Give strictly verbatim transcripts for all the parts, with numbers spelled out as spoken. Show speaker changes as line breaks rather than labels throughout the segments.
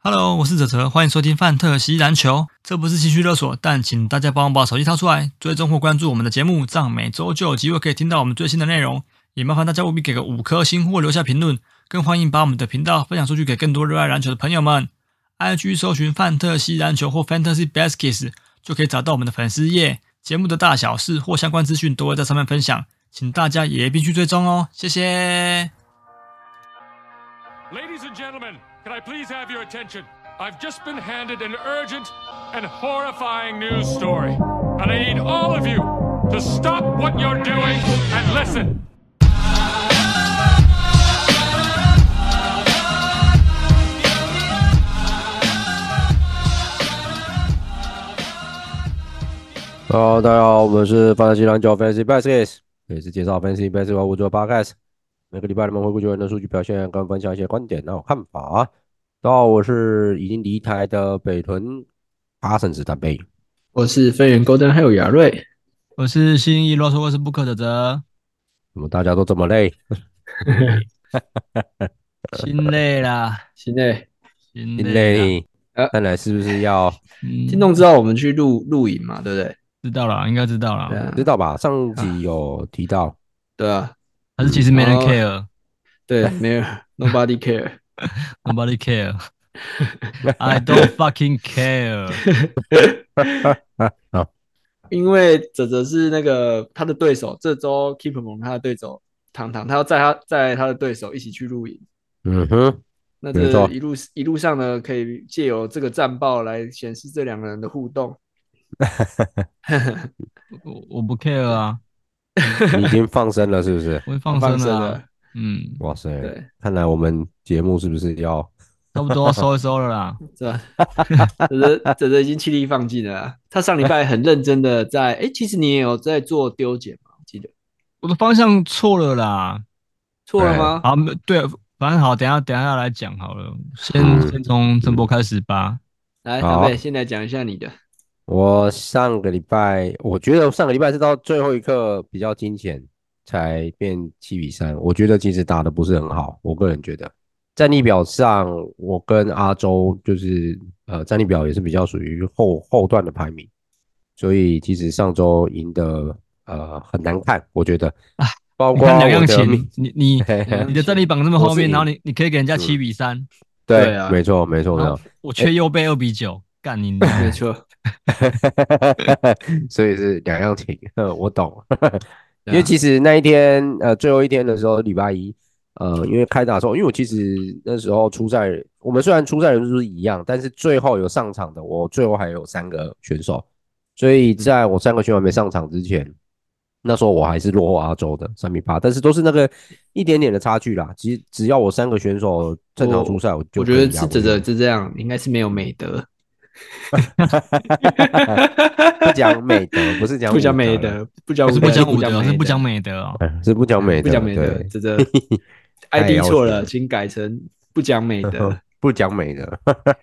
Hello， 我是哲哲，欢迎收听范特西篮球。这不是情绪勒索，但请大家帮我把手机掏出来，追踪或关注我们的节目，这样每周就有机会可以听到我们最新的内容。也麻烦大家务必给个五颗星或留下评论，更欢迎把我们的频道分享出去给更多热爱篮球的朋友们。I G 搜寻范特西篮球或 Fantasy Baskets 就可以找到我们的粉丝页，节目的大小事或相关资讯都会在上面分享，请大家也必须追踪哦，谢谢。
Ladies and gentlemen, can I please have your attention? I've just been handed an urgent and horrifying news story, and I need all of you to stop what you're doing and listen.
Hello， 大家好，我们是范特西篮球 Fantasy Baskets， 也是介绍 Fantasy Basketball 五组的 Podcast。每个礼拜我们回顾球员的数据表现，跟分享一些观点还有看法。大家好，我是已经离台的北屯阿神子单杯，
我是飞员 Golden 还有亚瑞，
我是新一啰嗦，我是不可的泽。
怎么大家都这么累？
心累啦，
心累，
心
累
累
啦。看来是不是要？
听众知道我们去录录影嘛？对不对？
知道了，应该知道了、
啊，
知道吧？上集有提到，
对啊，
还是其实没人 care，、嗯、
对，没有 ，nobody
nobody
care，nobody
care，I don't fucking care 。
因为泽泽是那个他的对手，这周 Keep 蒙他的对手糖糖，他要载他载他的对手一起去录影。
嗯哼，
那这一路一路上呢，可以借由这个战报来显示这两个人的互动。
我我不 care 啊，
你已经放生了是不是？
我会放生了、啊，嗯，
哇塞，看来我们节目是不是要
差不多要收一收了啦？
是吧？这这这这已经气力放尽了啦。他上礼拜很认真的在，哎，其实你也有在做丢捡嘛？我记得
我的方向错了啦，
错了吗？
好，对，反正好，等一下等一下来讲好了，先、嗯、先从郑博开始吧。
来，大贝，先来讲一下你的。
我上个礼拜，我觉得上个礼拜是到最后一刻比较惊险才变七比三，我觉得其实打得不是很好，我个人觉得战力表上，我跟阿周就是呃战力表也是比较属于后后段的排名，所以其实上周赢得呃很难看，我觉得。包括
两样情，你你你的战力榜这么后面，然后你你可以给人家七比三、嗯，
对啊，没错没错没错，
我却右背二比九，干你，
没错，
所以是两样情，我懂，因为其实那一天呃最后一天的时候，礼拜一呃因为开打的时候，因为我其实那时候出赛，我们虽然出赛人数是一样，但是最后有上场的，我最后还有三个选手，所以在我三个选手没上场之前。那时候我还是落后阿周的三比八，但是都是那个一点点的差距啦。其实只要我三个选手正常出赛，我就
我觉得是这这是这样，应该是没有美德。
不讲美德，不是讲
不讲美德，不讲
不讲武德，是不讲美德哦，
是不讲美德，
不讲美德，这这 I D 错了，请改成不讲美德，
不讲美德。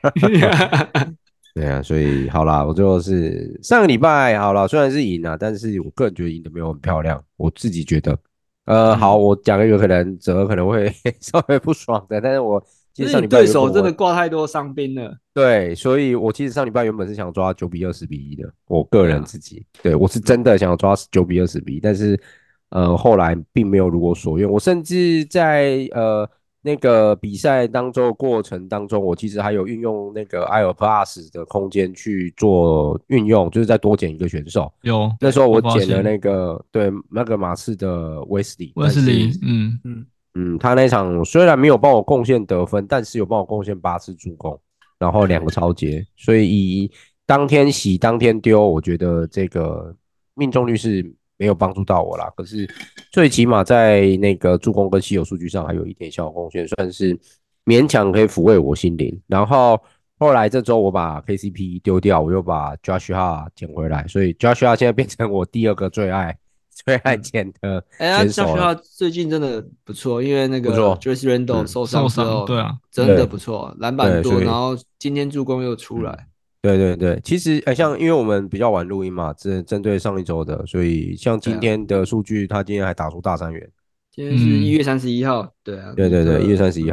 对啊，所以好啦，我最后是上个礼拜好啦，虽然是赢啦，但是我个人觉得赢的没有很漂亮，我自己觉得，呃，嗯、好，我讲一个可能哲可能会稍微不爽的，但是我其实上礼拜
对手真的挂太多伤兵了，
对，所以我其实上礼拜原本是想抓九比二十比一的，我个人自己，对, 啊、对我是真的想要抓九比二十比一，但是呃后来并没有如我所愿，我甚至在呃。那个比赛当中的过程当中，我其实还有运用那个 I R Plus 的空间去做运用，就是再多捡一个选手。
有，
那时候我捡了那个对那个马刺的威斯利，
威斯利，嗯
嗯嗯，他那场虽然没有帮我贡献得分，但是有帮我贡献八次助攻，然后两个抄截，所以以当天洗当天丢，我觉得这个命中率是没有帮助到我啦，可是最起码在那个助攻跟稀有数据上还有一点小贡献，算是勉强可以抚慰我心灵。然后后来这周我把 K C P 丢掉，我又把 Josh Hart 捡回来，所以 Josh Hart 现在变成我第二个最爱最爱捡的选手了。
哎呀 ，Josh Hart 最近真的不错，因为那个 Julius Randle 受伤之后，
对啊，
真的不错，篮板多，然后今天助攻又出来。嗯
对对对，其实哎，像因为我们比较晚录音嘛，针针对上一周的，所以像今天的数据，他今天还打出大三元。
今天是一月三十一号，对啊，
对对对，一月三十一号。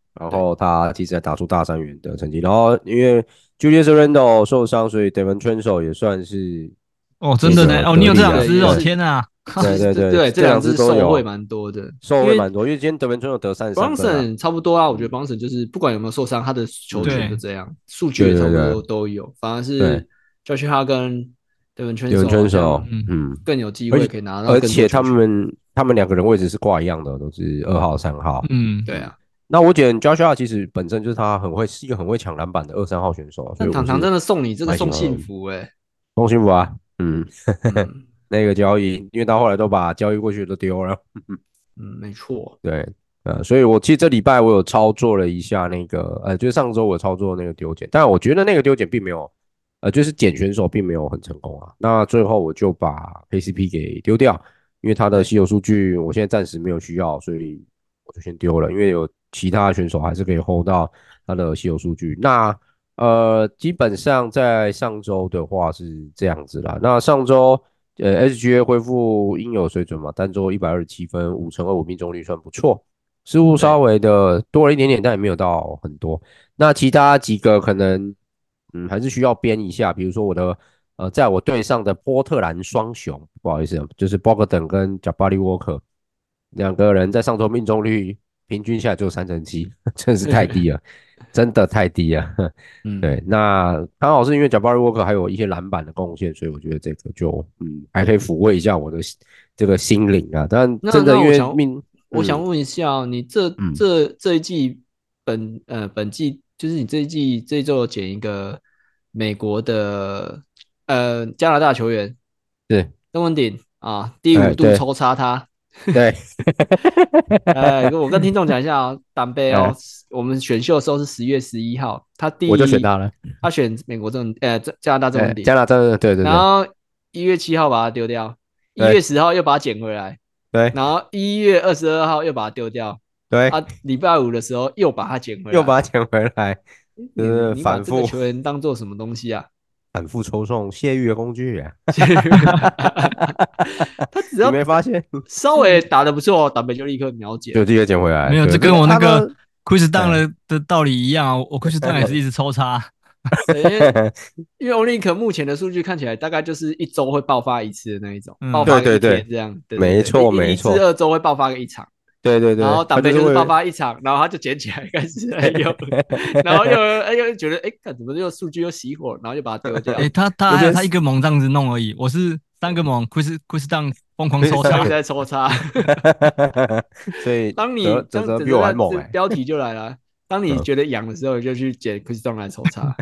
然后他其实还打出大三元的成绩。然后因为 Julius Randle 受伤，所以 Devin Trazio 也算是
哦，真的呢，哦，你有这两
对，
支哦，
也是
天啊！
对对对，
对，这两
这两支都有
支受惠蛮多的，
受惠蛮多，因为今天德文村有得三十三分啊。
Brunson 差不多啊，我觉得 Brunson 就是不管有没有受伤，他的球权就这样，数据也差不多都有，反而是 Josh Hart 跟 Devin Trazio 好像嗯更有机会可以拿到更多球权，
而且他们他们两个人位置是挂一样的，都是二号、三号。
嗯，
对啊。
那我觉得 Josh Hart 其实本身就是他很会，是一个很会抢篮板的二三号选手。
但糖糖真的送你这个送幸福哎、欸，
送幸福啊，嗯，嗯那个交易，因为他后来都把交易过去都丢了。
嗯，没错，
对，呃，所以我其实这礼拜我有操作了一下那个，呃，就是上周我操作那个丢捡，但我觉得那个丢捡并没有，呃，就是捡选手并没有很成功啊。那最后我就把 K C P 给丢掉，因为他的稀有数据我现在暂时没有需要，所以我就先丢了，因为有其他选手还是可以 hold 到他的稀有数据。那呃，基本上在上周的话是这样子啦。那上周呃 S G A 恢复应有水准嘛，单周一百二十七分，五成二五命中率算不错，失误稍微的多了一点点，但也没有到很多。那其他几个可能嗯还是需要编一下，比如说我的呃在我队上的波特兰双雄，不好意思，就是 Bogdan 跟 Jabari Walker 两个人在上周命中率平均下来只有三成七，真的是太低了。真的太低了，嗯，对，那刚好是因为 Jabari Walker 还有一些篮板的贡献，所以我觉得这个就嗯还可以抚慰一下我的这个心灵啊。但真的因为命，
嗯、我想问一下，你这这这一季本呃本季就是你这一季这一周有捡一个美国的呃加拿大球员，
是
邓文鼎啊，第五度抽插他。
对，
呃，我跟听众讲一下哦，党杯哦，我们选秀的时候是十月十一号，他第
我就选他了，
他选美国这种呃加拿大这种底，
加拿大对对对，
然后一月七号把它丢掉，一月十号又把它捡回来，
对，
然后一月二十二号又把它丢掉，
对，
啊，礼拜五的时候又把它捡回来，
又把它捡回来，就是反复。
你把这个球员当做什么东西啊？
反复抽送泄欲的工具啊！
他只要
你没发现
稍微打得不错，打北就立刻秒捡，
就立刻捡回来。
没有，这跟我那个 Chris Dunn 的道理一样啊！我 Chris Dunn 也是一直抽插。
因为因为 Olynyk 目前的数据看起来大概就是一周会爆发一次的那一种，嗯、爆发一天这样。对对对
没错没错，
一至二周会爆发个一场。
对对对，
然后打杯就是爆发一场，然后他就捡起来开始用，然后又哎又觉得哎，看怎么又数据又熄火，然后就把它丢掉。
哎，他他还有他一个猛这样子弄而已，我是三个猛 ，Chris Chris Dunn 疯狂抽插，
在抽插。
所以
当你
泽泽比我还猛哎，
标题就来了。当你觉得痒的时候，就去捡 Chris Dunn 来抽插。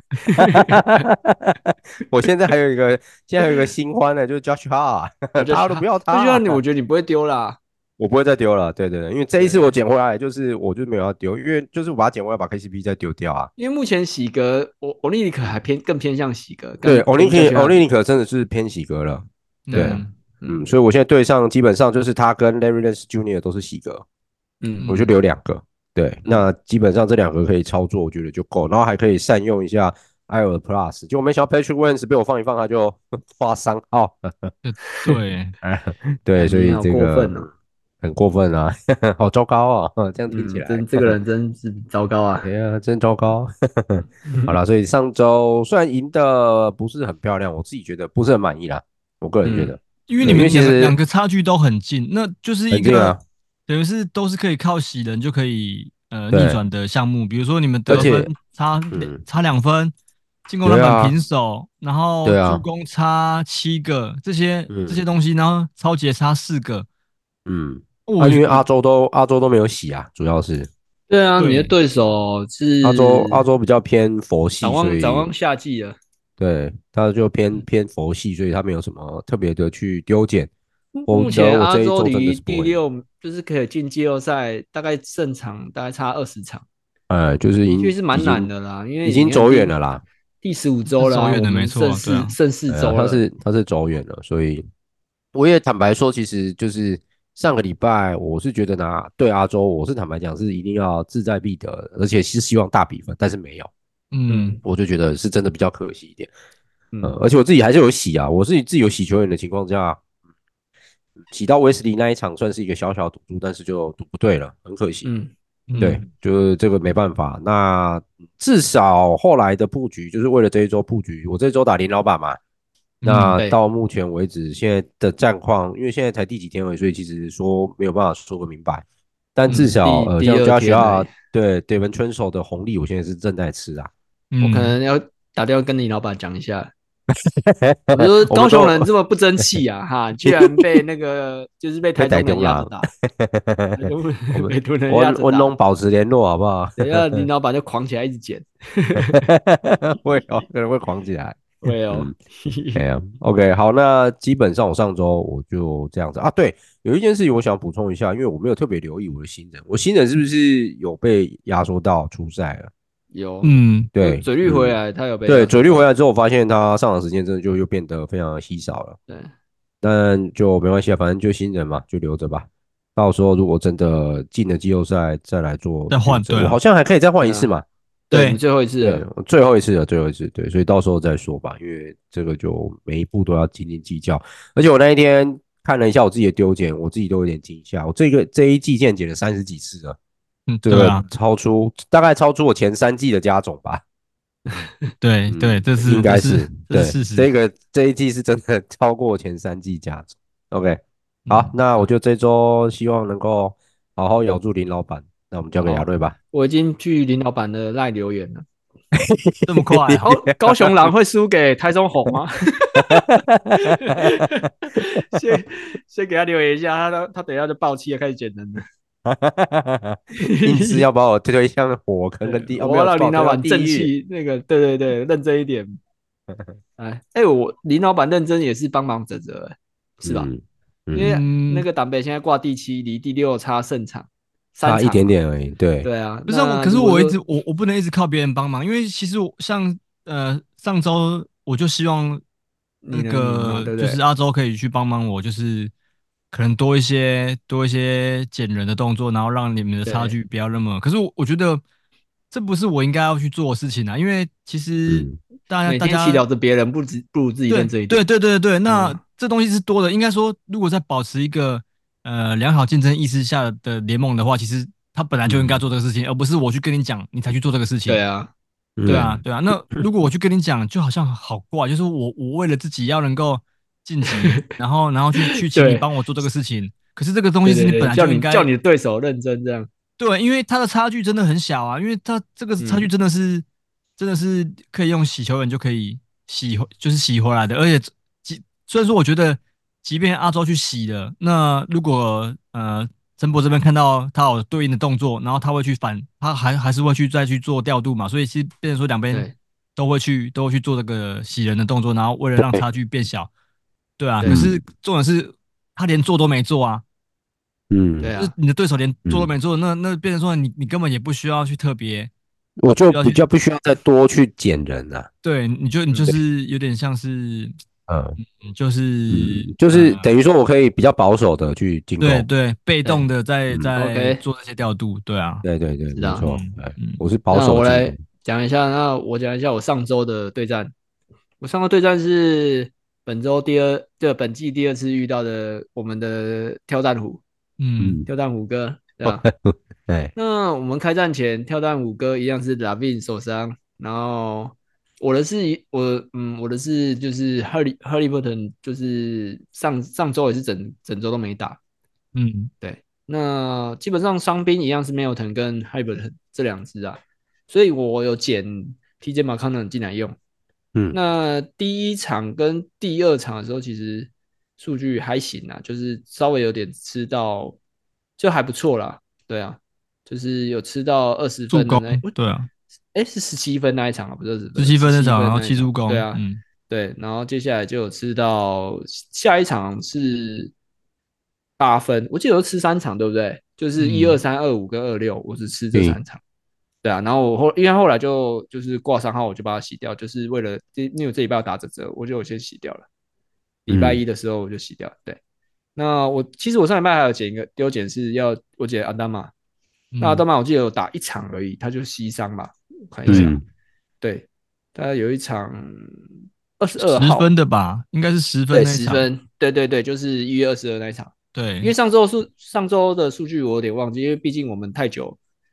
我现在还有一个，现在还有一个新欢呢，就是 Josh Hart， 他都不要他。
就你，我觉得你不会丢啦。
我不会再丢了，对对对，因为这一次我捡回来，就是我就没有要丢，因为就是我把它捡回来，把 K C P 再丢掉啊。
因为目前喜格，我欧利尼克还偏更偏向喜格。
对，欧利尼克欧利尼克真的是偏喜格了。对，嗯，嗯所以我现在队上基本上就是他跟 Larry Nance Junior 都是喜格，嗯，我就留两个。对，嗯、那基本上这两个可以操作，我觉得就够，然后还可以善用一下艾尔 Plus。就我没想到 Patrick Williams 被我放一放，他就发三号。
对，
对，所以这个。
过分哦
很过分啊，好糟糕啊！这样听起来，
嗯、真这个人真是糟糕啊！
对啊，真糟糕。好啦，所以上周虽然赢的不是很漂亮，我自己觉得不是很满意啦。我个人觉得，嗯、
因为你们其实两个差距都很近，那就是一个、
啊、
等于是都是可以靠洗人就可以呃逆转的项目。比如说你们得分差、嗯、差两分，进攻篮板平手，啊、然后助攻差七个，这些、嗯、这些东西，然后超节差四个，
嗯。啊，因为阿周都阿周都没有洗啊，主要是。
对啊，你的对手是
阿周，阿周比较偏佛系，
展望
所以
展望夏季了。
对，他就偏偏佛系，所以他没有什么特别的去丢捡。
目前阿周离第六就是可以进季后赛，大概胜场大概差二十场。
呃，就是已经
是蛮难的啦，因为
已经走远了啦，
第十五周了，
走远的没错，
剩四剩四周了，
他是他是走远了，所以我也坦白说，其实就是。上个礼拜我是觉得拿对阿周，我是坦白讲是一定要志在必得，而且是希望大比分，但是没有，嗯，我就觉得是真的比较可惜一点，嗯，呃、而且我自己还是有洗啊，我是自己有洗球员的情况下，洗到威斯利那一场算是一个小小赌注，但是就赌不对了，很可惜，
嗯
嗯、对，就是这个没办法。那至少后来的布局，就是为了这一周布局。我这周打林老板嘛，那到目前为止，现在的战况，因为现在才第几天而已，所以其实说没有办法说个明白。但至少、嗯、呃，像 Joshua 对 Devin Turnbull 的红利，我现在是正在吃啊。
嗯、我可能要打电话跟林老板讲一下。我说高雄人这么不争气啊，哈，居然被那个就是被台中人压着打，被土人压着打。
温龙保持联络好不好？
等一下林老板就狂起来一直剪，
会哦，可能会狂起来。
会哦，
对啊 ，OK， 好，那基本上我上周我就这样子啊。对，有一件事情我想补充一下，因为我没有特别留意我的新人，我新人是不是有被压缩到出赛了？
有，
嗯，
对，
嘴绿回来，嗯、他有被
对嘴绿回来之后，我发现他上场时间真的就又变得非常稀少了。
对，
但就没关系啊，反正就新人嘛，就留着吧。到时候如果真的进了季后赛，再来做
再换，对、啊，
我好像还可以再换一次嘛。
对，你最后一次了，
对，最后一次了，最后一次，对，所以到时候再说吧，因为这个就每一步都要斤斤计较。而且我那一天看了一下我自己的丢捡，我自己都有点惊吓，我这个这一季建捡了三十几次了，
嗯，
这个超出、啊、大概超出我前三季的加总吧。
对对，这是
应该是对，这个这一季是真的超过前三季加总。OK， 好，嗯、那我就这周希望能够好好咬住林老板。那我们交给亚瑞吧。
我已经去林老板的赖留言了，
这么快、啊？
高雄狼会输给台中红吗？先先给他留言一下，他他等一下就爆气了，开始捡人了。
硬是要把我推向火坑跟地，
我要让林老板正气，那个对对对，认真一点。哎哎，我林老板认真也是帮忙泽泽，是吧？嗯嗯、因为那个党北现在挂第七，离第六差胜场。
差一点点而已，对
对啊，
不是我，可是我一直我我不能一直靠别人帮忙，因为其实我像呃上周我就希望那个就是阿周可以去帮忙我，就是可能多一些多一些捡人的动作，然后让你们的差距不要那么。可是我我觉得这不是我应该要去做的事情啊，因为其实大家、嗯、
大家祈祷着别人不不如自己认这一点，
对对对对对，那、嗯、这东西是多的，应该说如果在保持一个。呃，良好竞争意识下的联盟的话，其实他本来就应该做这个事情，嗯、而不是我去跟你讲，你才去做这个事情。
对啊，
对啊，对啊。那如果我去跟你讲，就好像好怪，就是我我为了自己要能够晋级，然后然后去去请你帮我做这个事情，可是这个东西是你本来就应该
叫你的对手认真这样。
对，因为他的差距真的很小啊，因为他这个差距真的是、嗯、真的是可以用洗球员就可以洗，就是洗回来的，而且虽然说我觉得。即便阿周去洗了，那如果呃陈博这边看到他有对应的动作，然后他会去反，他还还是会去再去做调度嘛，所以其实变成说两边都会去都会去做这个洗人的动作，然后为了让差距变小，对啊。可是重点是他连做都没做啊，
嗯，
对啊，就是你的对手连做都没做，嗯、那那变成说你你根本也不需要去特别，
我就比较不需要再多去捡人了、啊，
对，你就你就是有点像是。嗯，就是、
嗯、就是等于说我可以比较保守的去进攻，
对对，被动的在在做这些调度，对啊，
对对对，没错，嗯，我是保守。
那我来讲一下，那我讲一下我上周的对战。我上个对战是本周第二，对，本季第二次遇到的我们的跳蛋虎，嗯，跳蛋虎哥，对吧？
对。
那我们开战前，跳蛋虎哥一样是 Lavin 受伤，然后。我的是我嗯，我的是就是 Hurley Hurley 就是上上周也是整整周都没打，
嗯，
对。那基本上伤兵一样是 Milton 跟 Hurley 这两支啊，所以我有捡 T J McConnell 进来用。嗯，那第一场跟第二场的时候，其实数据还行啊，就是稍微有点吃到，就还不错啦。对啊，就是有吃到二十分的那，
对啊。
哎，是十七分那一场啊，不是
十七分那场，然后
七
助攻，
对啊，嗯，对，然后接下来就有吃到下一场是八分，我记得有吃三场，对不对？就是一二三二五跟二六，我是吃这三场，对啊，然后我后因为后来就就是挂伤号，我就把它洗掉，就是为了因为我这礼拜要打折折，我就先洗掉了。礼拜一的时候我就洗掉，对。那我其实我上礼拜还有捡一个丢捡是要我捡阿达玛，那阿达玛我记得有打一场而已，他就膝伤嘛。看一下，嗯、对，他有一场二十二号
十分的吧，应该是十分那一场，
对，十分，对对对，就是一月二十二那一场。
对，
因为上周数上周的数据我有点忘记，因为毕竟我们太久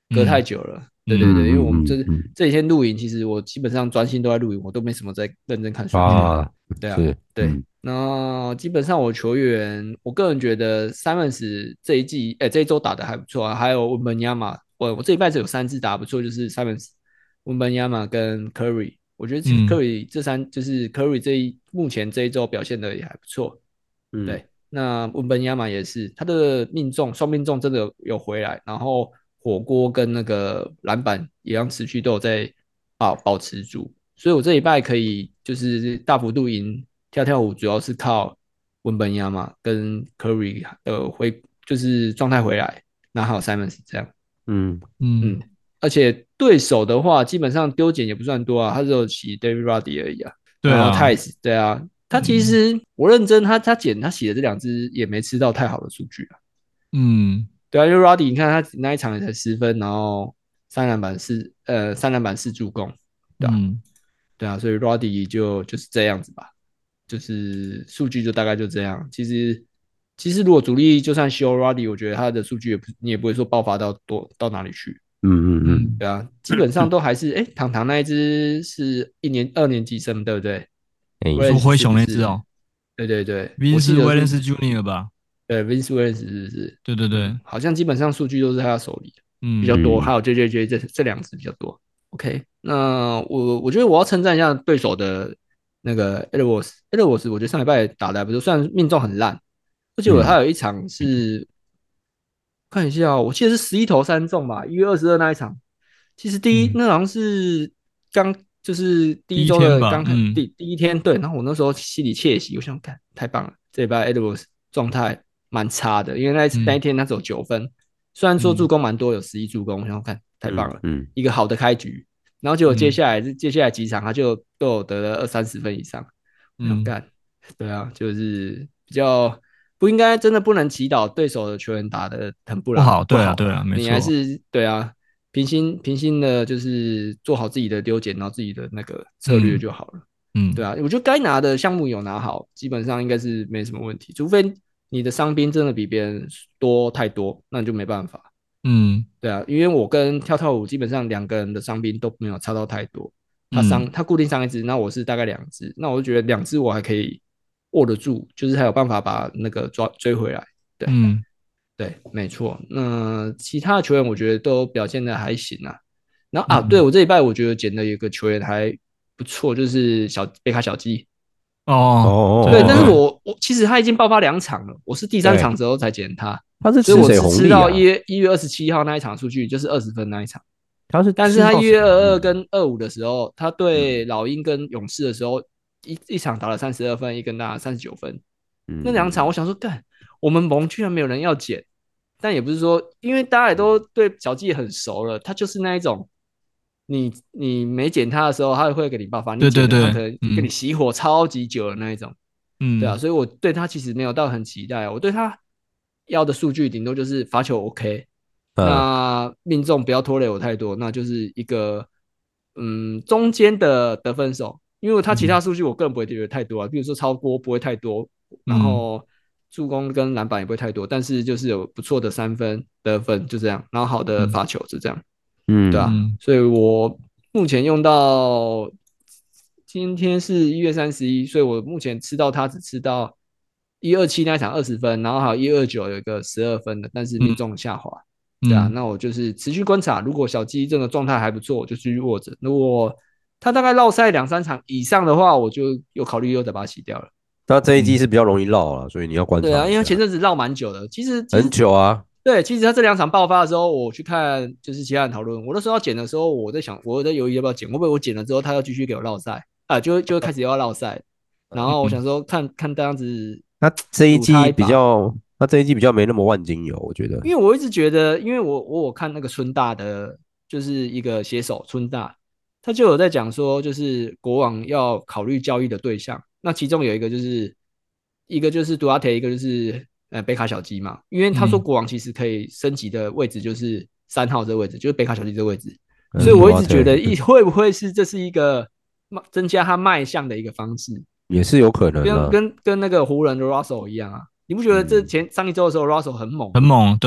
隔太久了。嗯、对对对，因为我们这、
嗯嗯、
这几天录影，其实我基本上专心都在录影，我都没什么在认真看数据。
啊，
对啊，
是
对。
嗯、
那基本上我球员，我个人觉得 Simons 这一季，哎、欸，这一周打的还不错啊。还有文本亚马，我我这一拜只有三支打不错，就是 Simons、文本亚马跟 Curry。我觉得 Curry 这三、嗯、就是 Curry 这一目前这一周表现的也还不错。嗯，对。那文本亚马也是，他的命中双命中真的有有回来，然后火锅跟那个篮板一样持续都有在保保持住，所以我这一拜可以就是大幅度赢。跳跳舞主要是靠文本亚马跟 Curry 呃回就是状态回来，那还有 Simons 这样，
嗯
嗯，而且对手的话基本上丢捡也不算多啊，他只有洗 David Roddy 而已啊，
对啊，
然后 Tice 对啊，他其实、嗯、我认真他他捡他洗的这两支也没吃到太好的数据啊，
嗯，
对啊，因为 Roddy 你看他那一场也才十分，然后三篮板四呃三篮板四助攻，对啊，嗯、对啊，所以 Roddy 就就是这样子吧。就是数据就大概就这样。其实，其实如果主力就算修 Roddy， 我觉得他的数据也不你也不会说爆发到多到哪里去。
嗯嗯嗯，
对啊，基本上都还是哎，糖糖那一支是一年二年级生，对不对？
哎、欸，你说灰熊那支哦？
对对对
，Vince Williams Junior 吧？
对 ，Vince Williams 是不是？
对对对、嗯，
好像基本上数据都是他手里，嗯，比较多。还有 J J J 这这两支比较多。OK， 那我我觉得我要称赞一下对手的。那个 Edwards，Edwards 我觉得上礼拜打的还不错，虽然命中很烂，而且我还有一场是、嗯、看一下、哦，我记得是十一投三中吧，一月二十二那一场。其实第一、嗯、那好像是刚就是第一周的刚开、嗯、第第一天，对。然后我那时候心里窃喜，我想看太棒了，这礼拜 Edwards 状态蛮差的，因为那、嗯、那一天他只有九分，虽然说助攻蛮多，有十一助攻，我想看太棒了，嗯，一个好的开局。然后结果接下来、嗯、接下来几场他就都有得了二三十分以上，嗯，干，对啊，就是比较不应该真的不能祈祷对手的球员打得很不好，
对啊对啊，没错，
你还是对啊，平心平心的，就是做好自己的丢捡，然后自己的那个策略就好了，嗯，对啊，我觉得该拿的项目有拿好，基本上应该是没什么问题，除非你的伤兵真的比别人多太多，那你就没办法。嗯，对啊，因为我跟跳跳舞基本上两个人的伤兵都没有差到太多，他伤、嗯、他固定伤一支，那我是大概两支，那我就觉得两支我还可以握得住，就是还有办法把那个抓追回来。对，嗯，对，没错。那其他的球员我觉得都表现的还行啊。然后啊，嗯、对我这一拜我觉得捡的有个球员还不错，就是小贝卡小鸡。哦，对，但是我我其实他已经爆发两场了，我是第三场之后才捡他。他是吃谁红利啊？所以我只吃到一月一月二十七号那一场数据，就是二十分那一场。他是，但是他一月二二跟二五的时候，他对老鹰跟勇士的时候，一一场打了三十二分，一跟打三十九分。嗯、那两场我想说，干，我们盟居然没有人要捡，但也不是说，因为大家也都对小季很熟了，他就是那一种，你你没捡他的时候，他会给你爆发，你捡他可能给你熄火超级久的那一种。嗯，对啊，所以我对他其实没有到很期待，我对他要的数据顶多就是罚球 OK，、嗯、那命中不要拖累我太多，那就是一个嗯中间的得分手，因为他其他数据我个人不会觉得太多啊，比如说超锅不会太多，然后助攻跟篮板也不会太多，但是就是有不错的三分得分就这样，然后好的罚球就这样，嗯，对啊，所以我目前用到今天是一月三十一，所以我目前吃到他只吃到一二七那一场二十分，然后还有一二九有一个十二分的，但是命中下滑。嗯、对啊，那我就是持续观察，如果小鸡这个状态还不错，我就继续握着；如果他大概绕赛两三场以上的话，我就有考虑又再把它洗掉了。
他这一季是比较容易绕了，所以你要观察。
对啊，因为前阵子绕蛮久的，其实, 其实
很久啊。
对，其实他这两场爆发的时候，我去看就是其他人讨论，我那时候要剪的时候，我在想，我在犹豫要不要剪，会不会我剪了之后他要继续给我绕赛啊，就就开始又要绕赛，然后我想说看看这样子，
他这一季比较，他这一季比较没那么万金油，我觉得，
因为我一直觉得，因为我我有看那个春大的，就是一个写手春大，他就有在讲说，就是国王要考虑交易的对象，那其中有一个就是一个就是杜拉特，一个就是呃贝卡小鸡嘛，因为他说国王其实可以升级的位置就是三号这个位置，就是贝卡小鸡这个位置，嗯、所以我一直觉得一会不会是这是一个增加他卖相的一个方式，
也是有可能的，
跟跟跟那个湖人的 Russell 一样啊，你不觉得这前、嗯、上一周的时候 Russell 很猛，
很猛，对啊，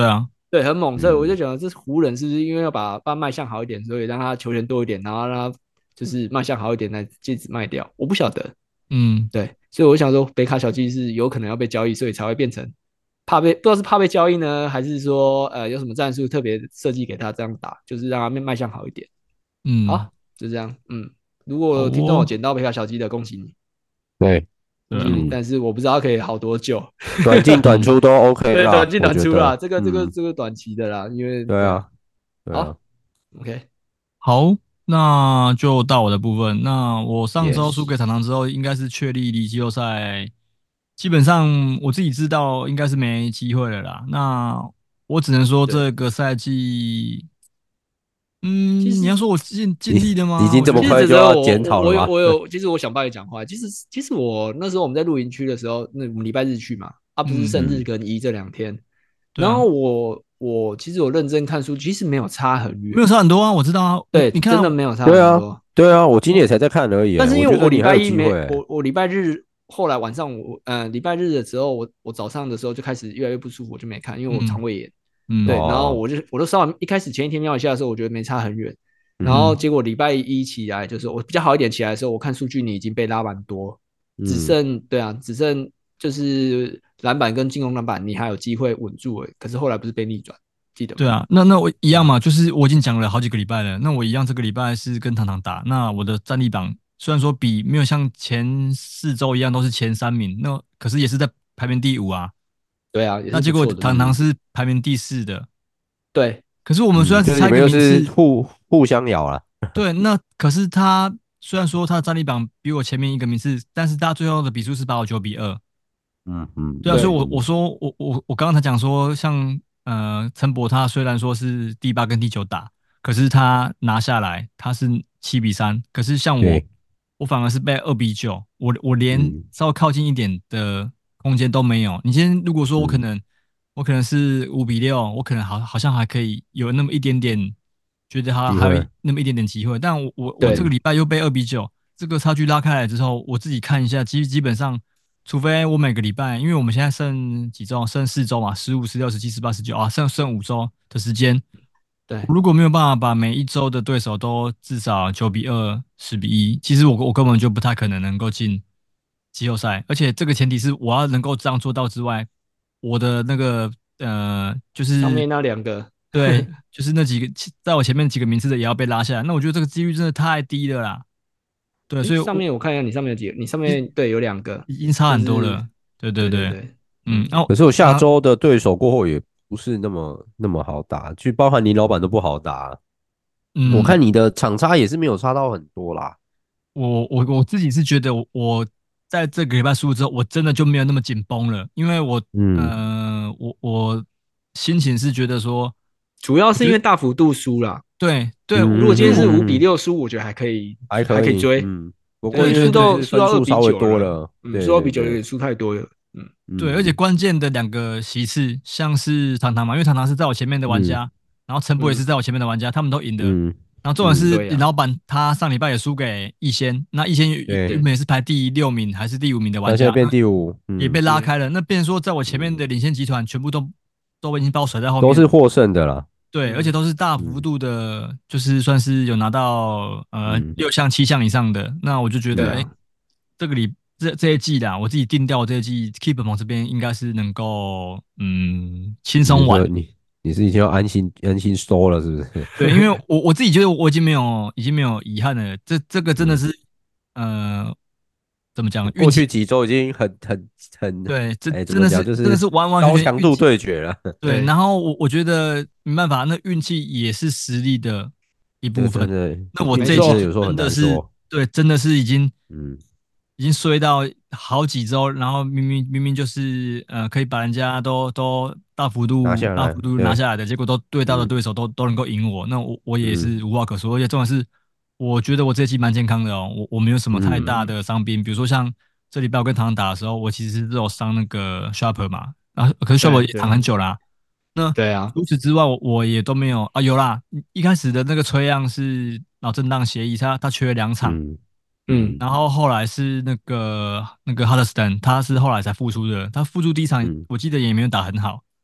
对，很猛，所以我就
嗯
觉得这湖人是不是因为要把把卖相好一点，所以让他球权多一点，然后让他就是卖相好一点，来戒指卖掉？我不晓得。
嗯
对，所以我想说，北卡小鸡是有可能要被交易，所以才会变成怕被不知道是怕被交易呢，还是说呃有什么战术特别设计给他这样打，就是让他卖卖相好一点。
嗯，
好，就这样。嗯，如
好
果听众有
哦，
捡到北卡小鸡的，恭喜你，
对，
恭喜你。
对啊，
嗯，
但是我不知道可以好多久。
短进短出都 OK
对，短
啦，
进
我觉得，
短出啦，这个这个
嗯，
这个短期的啦，因为对啊。
对啊，对啊
好，OK，
好，那就到我的部分。那我上周输给
，yes，
糖糖之后，应该是确立离季后赛，基本上我自己知道应该是没机会了啦。那我只能说
对，
这个赛季，嗯，你
其实
要说我尽尽
你
力了吗？
已经这么
我觉得
其实
快就要
这时候我
检讨了吗？
我我有我有，其实我想帮你讲话。其实其实我那时候我们在露营区的时候，那我们礼拜日去嘛，啊不是
嗯，
圣日
嗯，
跟一这两天，
对啊，
然后我我其实我认真看书，其实没有差很远，
没有差很多啊，我知道啊。我
对，
你看我，
真的没有差
对啊，
很多。
对啊，我今天也才在看而已欸，
但是因
我觉
为我礼拜
得你还有
一没
机会欸，
我我礼拜日后来晚上我呃礼拜日的时候，我我早上的时候就开始越来越不舒服，我就没看，因为我肠
嗯
胃炎。
嗯
对，然后
哦，
我就我都稍微一开始前一天瞄一下的时候，我觉得没差很远，然后
嗯，
结果礼拜一起来就是我比较好一点起来的时候，我看数据你已经被拉蛮多，只
嗯，
剩对啊，只剩就是篮板跟进攻篮板你还有机会稳住而已，可是后来不是被逆转，记得吗？
对啊，那那我一样
嗯，
嘛，就是我已经讲了好几个礼拜了，那我一样这个礼拜是跟糖糖打，那我的战力榜虽然说比没有像前四周一样都是前三名，那可是也是在排名第五啊，
对啊，也
那结果
是不错的，
嗯，
糖糖是排名第四的，
对
可是我们虽
嗯，就是你
然只差一个
们又是
名次，
互互相咬了，
对，那可是他虽然说他的战力榜比我前面一个名次，但是他最后的比数是把我九比二，
嗯嗯
对啊，所以
对
我我
嗯
说我我我刚刚才讲说，像呃陈博他虽然说是第八跟第九打，可是他拿下来他是七比三，可是像我
对，
我反而是被二比九，我我连
嗯
稍微靠近一点的空间都没有。你今天如果说我可
嗯，
能我可能是五比六，我可能好好像还可以有那么一点点觉得他还有
机会，
那么一点点机会，但我我我这个
对
礼拜又被二比九，这个差距拉开来之后，我自己看一下，基基本上。除非我每个礼拜，因为我们现在剩几周啊，剩四周嘛，十五、十六、十七、十八、十九啊，剩剩五周的时间。
对
我如果没有办法把每一周的对手都至少九比二、十比一，其实我我根本就不太可能能够进季后赛。而且这个前提是我要能够这样做到之外，我的那个呃，就是
上面那两个。
对，就是那几个在我前面几个名次的也要被拉下来。那我觉得这个几率真的太低了啦。对，
哎，
所以我
上面我看一下，你上面有几个？你上
已
面对有两个，
已经差
就是
很多了。对对对，
对对对，
嗯，
嗯，
然后
可是我下
啊。
周的对手过后也不是那么那么好打，就包含你老板都不好打。我
嗯，
看你的场差也是没有差到很多啦。
我我我自己是觉得我，我在这个礼拜输了之后，我真的就没有那么紧绷了，因为我，
嗯
呃，我我心情是觉得说，
主要是因为
我觉得
大幅度输啦。
对对，
嗯嗯
如果今天是五比
嗯嗯，
六输，我觉得还可以，
还可以，
还可以追。
嗯。不过
对，输
因为就
对对
到输
是分
到二比
数稍微
九了，
多了，
嗯，输
对对对，
到二比九有点输太多了，嗯，
对，而且
嗯
关键的两个席次，像是糖糖嘛，因为糖糖是在我前面的玩
嗯
家，然后陈博也是
嗯
在我前面的玩家，他们都赢的。
嗯
然后重点
嗯，
是
对呀、
林老板他上礼拜也输给逸仙，那逸仙原
对，
原本也是排第六名还是第五名的玩家，
他现在变
那
第五，
也被
嗯
拉开了。那变成说，在我前面
嗯，
的领先集团全部都都已经把我甩在后面，
都是获胜的啦，
对，而且
嗯，
都是大幅
嗯
度的，就是算是有拿到呃
嗯
六项七项以上的。那我就觉得，哎，
嗯
对啊，
这个里这这一季啦，我自己定调这一季 Keep 盟这边应该是能够嗯轻
你是
松玩。
说你你是已经要安心安心收了是不是？
对，因为我我自己觉得我已经没有已经没有遗憾了，这这个真的
嗯，
是呃怎么讲运气？
过去几周已经很很很，
对，这
哎，怎
真的
么讲，就是
是真的是完完全
高强度
全运气。
对决了，
对，
对，
然后我我觉得没办法，那运气也是实力的一
这个真
部分。
的
那我
没
这一季就
运气真的有
错，
时候很
真的是
难说，
对，真的是已经
嗯
已经衰到好几周，然后明明明明就是呃可以把人家都都大幅
拿下来，
度大幅度拿
对，
下来的，结果都对到的
嗯
对手都都能够赢我，那我我也
嗯
是无话可说。而且重点是，我觉得我这一季蛮健康的哦，我我没有什么太
嗯
大
嗯，
的伤病，比如说像这礼拜我跟唐唐打的时候，我其实是有伤那个 Sharper 嘛，然后可是 Sharper
对
也躺很久啦、那
对啊，
除此之外，我我也都没有啊，有啦，一开始的那个崔样是脑震荡协议，他他缺了两场。
嗯
嗯，
然后后来是那个那个哈德斯顿，他是后来才复出的。他复出第一场，
嗯
我记得也没有打很好。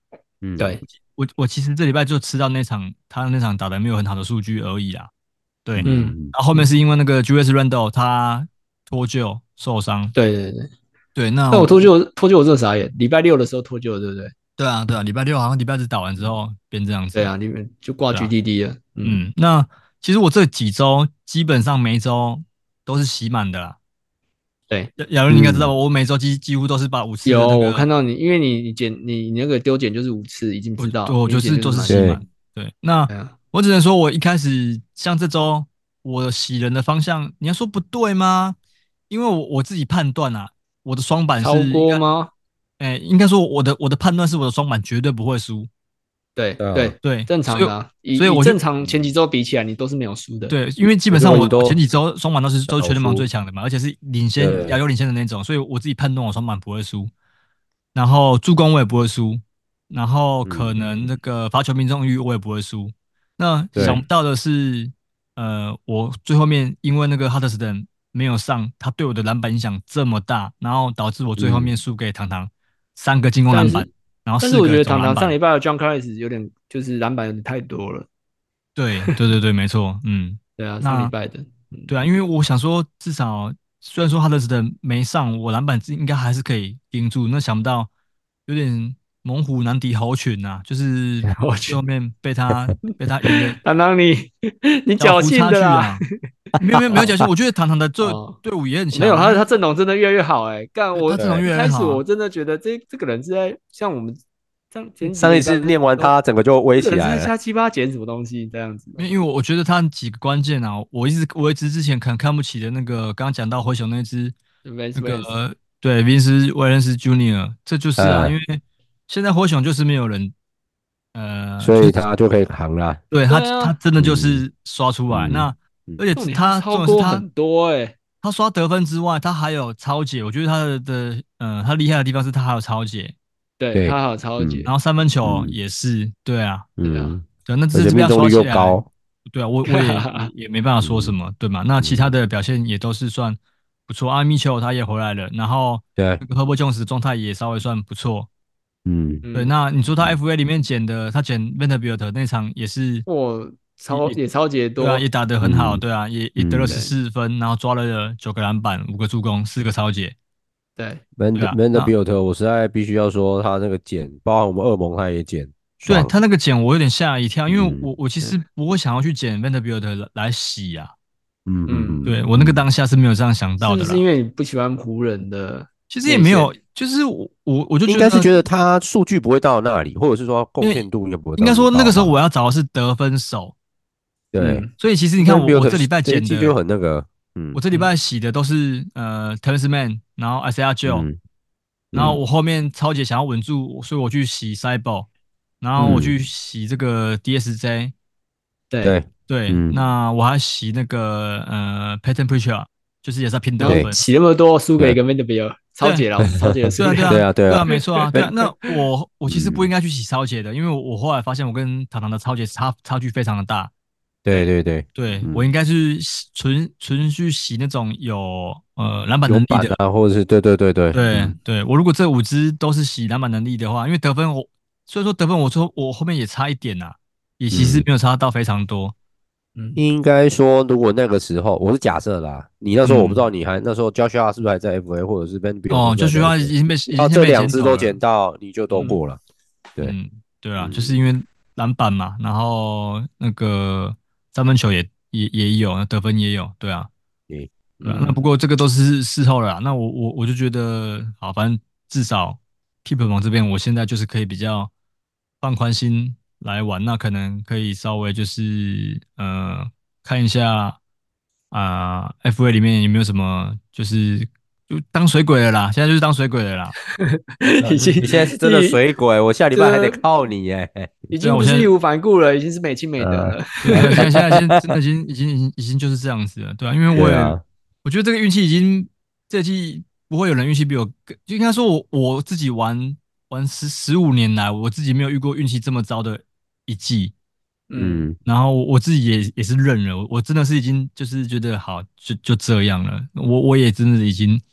嗯，
对，
我我其实这礼拜就吃到那场他那场打的没有很好的数据而已啦。对，然
嗯，
后后面是因为那个 Julius Randle 他脱臼受伤。
对对对。
对，那
但我脱臼脱臼我真的傻眼，礼拜六的时候脱臼了，对不对？
对啊对啊，礼拜六好像礼拜日打完之后变这样子。
对啊，你们就挂
对啊，
G D D 了。嗯，
嗯，那其实我这几周基本上每一周都是洗满的啦。
对，
亚亚伦你应该知道吧，
嗯
我每周几几乎都是把五次的
有
那个，
我看到你，因为你你减你你那个丢减就是五次，已经
我
知道，
我
你减
就是都是
满。
对
洗满。对，那
对啊，
我只能说，我一开始像这周我洗人的方向，你要说不对吗？因为我我自己判断啊，我的双板是
超
应该，
锅吗？
哎、应该说我的我的判断是我的双板绝对不会输。
对啊，
对对，
对，所以
正常的啊，以
所以我就
以正常前几周比起来，你都是没有输的。
对，因为基
我
本上我
觉得你都
我前几周双板都是都是
少
全联盟
输
最强的嘛，而且是领先
对
亚优领先的那种，所以我自己判断我双板不会输。然后助攻我也不会输，然后可
嗯
能那个罚球命中率我也不会输。那
对
想不到的是，呃，我最后面因为那个哈特斯顿没有上，他对我的篮板影响这么大，然后导致我最后面
嗯，
输给糖糖三个进攻篮板，
但是但是我觉
然后四个
得堂堂上
总篮板。
礼拜的 John Collins 有点就是篮板有点太多了。
对对对对，没错，嗯，
对啊，上礼
那
拜的。嗯，
对啊，因为我想说，至少虽然说哈德斯顿没上，我篮板应该还是可以盯住。那想不到有点猛虎难敌猴群呐、就是
我去，
最后面被他被他赢的
堂堂你你侥
小幅差
幸的啦。
距啊。没有没有没有侥幸，我觉得堂堂的队
哦，
队伍也很
没有，
强啊，因为
他他阵容真的越来越好哎、干我
他阵容越
一
来越好啊。
开始我真的觉得这这个人是在像我们上前几
上一次
礼拜不是都
念完他，整个就威
这个人是
起来了。
在瞎七八捡什么东西这样子。
因为因为我我觉得他几个关键啊，我一直我一直之前可能看不起的那个，刚刚讲到灰熊那只
Vance
那
Vance
个对vince 斯威廉斯 Junior，这就是啊，因
呃，
为现在灰熊就是没有人，呃，
所以
就是
他就可以扛了。
对他
对啊，
他真的就
嗯
是刷出来，
嗯
那
嗯，
而且
重点他
他
超
重点是他
过很多哎、
他刷得分之外，他还有超解，我觉得他的的呃他厉害的地方是他还有超解，
对，
对他好超
嗯
级，
然后三分球
嗯
也是，对啊，
对啊，
嗯，
对啊，那
而且
这这边
命中率又
刷起来。
高。
对啊，我我也也也没办法说什
嗯
么，对嘛？那其他
嗯，
的表现也都是算不错。阿米球他也回来了，然后
对，
那个赫伯琼斯的状态也稍微算不错。
嗯
对，
嗯，
那你说他 F A 里面捡的，他捡 Vanderbilt 那场也是，
我超
也
也超级
对啊，
多。
也打得很好，
嗯
对啊，也也得了
嗯
十四分，然后抓了九个篮板，五个助攻，四个超解，
对，
，Van
对啊，那
Vanderbilt，我实在必须要说他那个捡，包含我们恶魔他也捡，爽。
对他那个捡我有点吓一跳，因为
嗯
我我其实不会想要去捡 Vanderbilt 来来洗啊，
嗯嗯
对我那个当下是没有这样想到的啦。
是不是因为你不喜欢湖人的
其实也没
内线？
有，就是我我我就
应
觉得
该是觉得他数据不会到那里，或者是说贡献度应该不会到
应该说那个时候我
要
要找的是得分手，
对。
嗯
所以其实你看我我这礼拜捡
这一季就
的，
很那个，嗯
我这礼拜洗的都是呃 Terrence Mann，然后 Isaiah Joe，
嗯
然后我后面超姐想要稳住，所以我去洗 Cyber，然后我去
嗯
洗这个 D S J，
对，
对，
对，
嗯
那我还洗那个呃 Peyton Pritchard，就是也是在拼得
对
分，
洗那么多输给一
对
个 Vanderbilt，超解老师超解的输给
对啊，对啊，
对啊对啊
对啊，没错啊，对啊。那我我其实不
嗯
应该去洗超姐的，因为我我后来发现我跟糖糖的超姐差差距非常的大。
对对对，
对
嗯
我应该是洗纯纯去洗那种有呃篮板能
有
力的。
板啊，或者是对对对对，
对
嗯
对，我如果这五支都是洗篮板能力的话，因为得分我虽然说得分我说我后面也差一点呐、也其实
嗯
没有差到非常多。
嗯，
应该说，如果那个时候我是假设啦，你那时候我不知道
嗯
你还那时候 Joshua 是不是还在 F A，或者是 Vanderbilt
哦，就
是不是还在
需要已
F A，
经被已经
到这
被
两支都
捡走了。
捡到，你就都
嗯
过了。对，
嗯，对啊，
嗯
就是因为篮板嘛，然后那个三分球也也也有，得分也有，对啊，
对，
对啊。
嗯
那不过这个都是事后了啦，那我我我就觉得好，反正至少 Keep 网这边，我现在就是可以比较放宽心来玩，那可能可以稍微就是呃看一下啊、F A 里面有没有什么就是就当水鬼了啦，现在就是当水鬼了啦。
已经
你现在是真的
已
水鬼，我下礼拜还得
这
靠你耶。
已
对啊我现在
经不是义无反顾了，已经是美其美德
呃
了。
对，现在现在现在真的已经已经已经已经就是这样子了，对啊，因为我也、
对啊，
我觉得这个运气已经这季不会有人运气比我更，就应该说我我自己玩玩十十五年来，我自己没有遇过运气这么糟的一季，
嗯，
嗯，
然后我自己也也是认了，我真的是已经就是觉得好就就这样了，我我也真的已经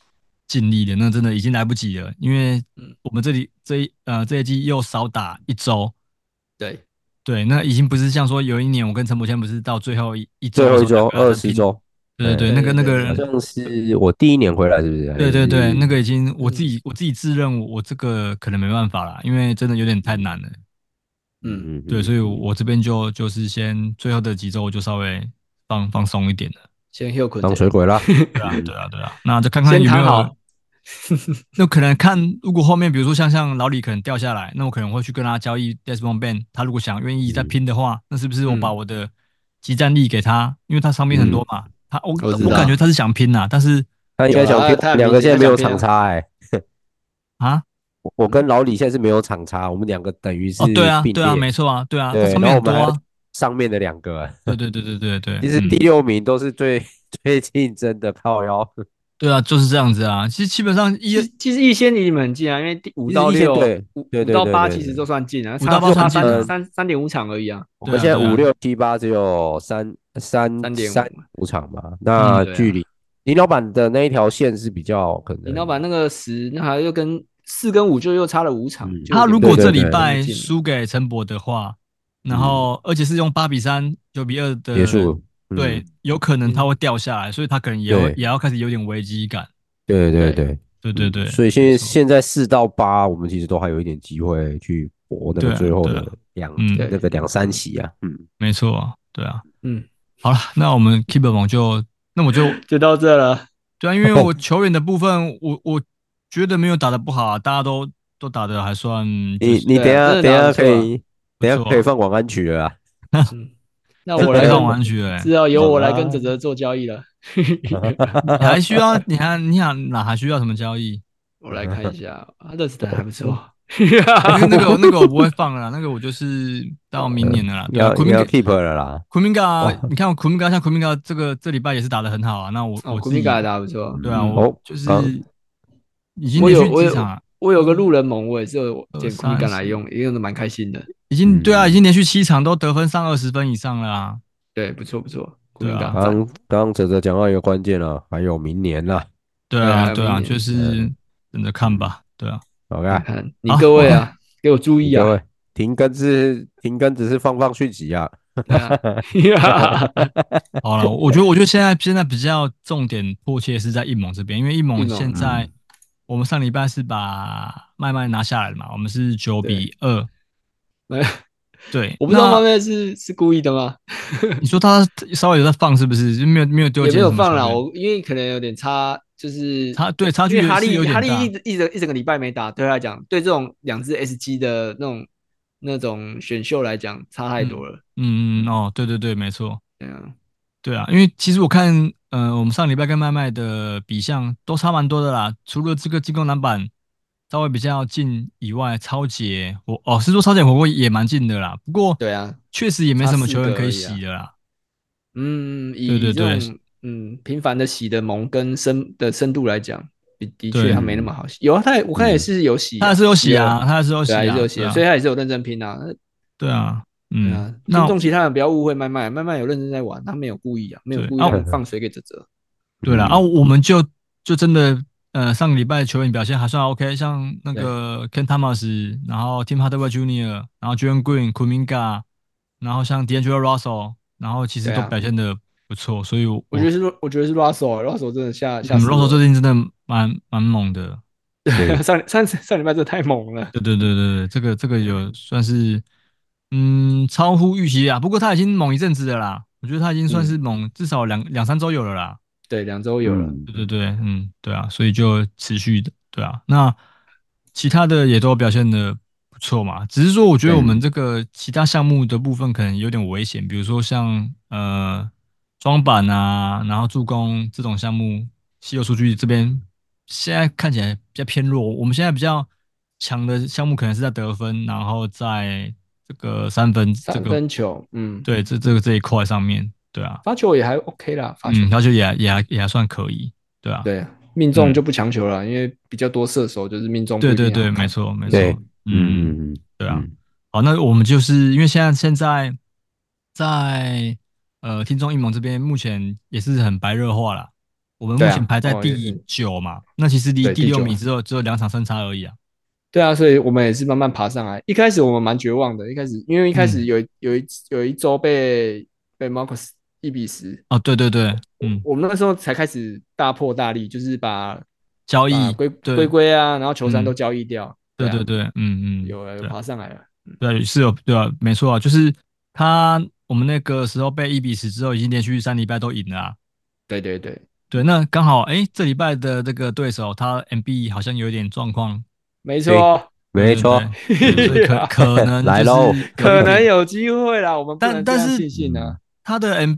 尽力的，那真的已经来不及了，因为我们这里这一呃这一季又少打一周。
对
对，那已经不是像说有一年我跟陈柏谦不是到最后一一周
最后一周
二
二十周，
对对对，
哎
那个那
对
个
好像是我第一年回来，是不是？
对对对，那个已
经
经我自己我自己自认我这个可能没办法啦，因为真的有点太难了。
嗯，
嗯
对，所以我这边就就是先最后的几周我就稍微放放松一点了。
先休困
当水鬼啦。
对啊，对啊，对啊，那就看看有没有
先躺好。
那可能看，如果后面比如说像像老李可能掉下来，那我可能会去跟他交易 Desmond Ben，他如果想愿意再拼的话，那是不是我把我的集战力给他？因为他伤病很多嘛，他我
我知道
我感觉他是想拼呐，但是
他应该想拼，
有啊他
两个现在没有场
他想拼啊
差哎、
啊，
我我跟老李现在是没有场差，我们两个等于是
哦对啊
并
对啊，
列。
没错啊对啊，他
对，
伤病
然后我们还
很多啊，
上面的两个，
对对对对对对，
其实
嗯
第六名都是最最竞争的靠腰。
对啊，就是这样子啊。其实基本上一
其实其实一仙离你们很近啊，因为第五
其实一线
到六
对
五
对对
五到八
对对对，
其实都算近啊，
五到八
差就差三
算近啊
三三点五场而已啊。
我们现在
对啊对啊
五六七八只有三三
三点
三
五，
五场嘛，那
对啊
距离林老板的那一条线是比较可能。
林老板那个十，那还又跟四跟五就又差了五场
嗯。
就有点
他如果这礼
对对对
拜
近了
输给陈博的话，然
嗯
后而且是用八比三、九比二的
结束，嗯
对，有可能他会掉下来，所以他可能也会
对
也要开始有点危机感。
对对
对
对
对对对，
嗯所以现在
没错
现在四到八，我们其实都还有一点机会去搏那
对啊
个最后的
对啊
两
嗯
那个两三席啊，嗯，
没错啊，对啊。
嗯，
好了，那我们 Keeper 网就那我就
就到这了。
对啊，因为我球员的部分，我我觉得没有打得不好啊，大家都都打得还算就是
你你等一
对啊真的
下等一下
打得不错啊
可以等一下
不错
可以放晚安曲了啊。
嗯，那我来跟
这来上完去哎，
是要由我来跟
啊
泽泽做交易了。
你还需要你还你想哪还需要什么交易？
我来看一下，啊，热斯特还不错。
那个那个那个我不会放了啦，那个我就是到明年了啦。对啊，
要
库明
要 keep 了啦。
库明嘎
哦，
你看库明嘎像库明嘎这个这礼拜也是打得很好啊。那我
哦，
我自己
库米嘎打得不错。
对啊，
嗯
我
哦
就是
刚
已经连
我有我有
续几场啊，
我有个路人盟，我也是有
二
捡库米嘎
三四
来用，也用的蛮开心的。
已经
嗯
对啊，已经连续七场都得分上二十分以上了啊。
对，不错不错，库
对啊
米嘎赞。
刚刚刚哲哲讲到一个关键了，还有明年了。
对
对啊
啊，对啊，
明年
就是等着看吧。对啊，
好看，
看看你各位啊，给我注意啊！
各位停更是停更，只是放放讯息啊。
对啊
好了，我觉得我觉得现在现在比较重点迫切是在一盟这边，因为一盟
一盟
现在
嗯
我们上礼拜是把麦麦拿下来了嘛，我们是九比二。
没
对，
我不知道
那
妈妈是是故意的吗？
你说他稍微有在放是不是？就没有没有丢
也
进
没有放啦，
了。
我因为可能有点差，就是
差对差距
因为哈
是有点大
利哈利一一整一整个礼拜没打，对他来讲，对这种两支 S G 的那种那种选秀来讲，差太多了。
嗯嗯哦，对对对，没错，
对啊，
对啊，因为其实我看，呃，我们上礼拜跟麦麦的比项都差蛮多的啦，除了这个进攻篮板稍微比较近以外，超节火哦是说超节火锅也蛮近的啦，不过
对啊，
确实也没什么球员可以
差四个而已
洗的啦。
嗯，以
对对对
这种嗯频繁的洗的盟跟深的深度来讲，的的
对
确他没那么好洗。有啊，他也我看也是有洗啊，
他还是有洗啊，
有
他还是有洗
对啊，也
啊，
是有洗啊，
对啊
所以他也是有认真拼啊。
对啊，
对
嗯
啊，，
那
听众其他人不要误会麦麦，麦麦有认真在玩，他没有故意啊，没有故意
对啊
让放水给泽泽。
对了，
嗯
啊，我们就就真的，呃，上个礼拜球员表现还算 OK，像那个 Ken Thomas，然后 Tim Hardaway Junior，然后 Jalen Green、Kuminga，然后像 D'Angelo Russell，然后其实都
对啊
表现的不错，所以我
我觉得是，我觉得是 Russell，Russell 真的吓吓
嗯
死我
Russell 最
了。
近真的蛮蛮猛的，
对
上上上礼拜真的太猛了。
对对对对对，这个这个有算是嗯超乎预期啊，不过他已经猛一阵子了啦，我觉得他已经算是猛，至少两两三周有了啦。
对，两周有了。
嗯
对对对，嗯，对啊，所以就持续的，对啊，那其他的也都表现的不错嘛，只是说我觉得我们这个其他项目的部分可能有点危险，比如说像呃装板啊，然后助攻这种项目，稀有数据这边现在看起来比较偏弱，我们现在比较强的项目可能是在得分，然后在这个三分这
三
个
分球，嗯，
对这这个这一块上面，对啊，
发球也还 OK 啦，发球
嗯，他就也也还也还算可以，对啊。
对，命中就不强求了，因为比较多射手就是命中不
对对对，
一定好看
没错没错，
对
嗯，
嗯嗯
对啊。
嗯
好，那我们就是因为现在现在在呃听众一盟这边目前也是很白热化啦， 我们目
对啊
前排在
哦也
第
是
九嘛，那其实离
对第九
第六名只有只有两场胜差而已啊。
对啊，所以我们也是慢慢爬上来。一开始我们蛮绝望的，一开始因为一开始
嗯，
有一有一有一周被被 Marcus 一比十，
哦，对对对，嗯，
我们那时候才开始大破大立，就是把
交易，
把龟龟
对，
龟啊，然后球衫都
嗯，
交易掉。对啊，
对对对，嗯嗯，
有有
对啊，
爬上来了。
对是有对啊，没错啊，就是他我们那个时候被一比十之后，已经连续三礼拜都赢了啊。
对对对，
对，那刚好，哎，这礼拜的这个对手，他 M B 好像有一点状况，
没
对，
错，
对对对，
没错，
对，所以可可能就
来喽，
是有一
可能
点，
有机会啦，我们不能这样
但但是
庆幸啊。
他的 M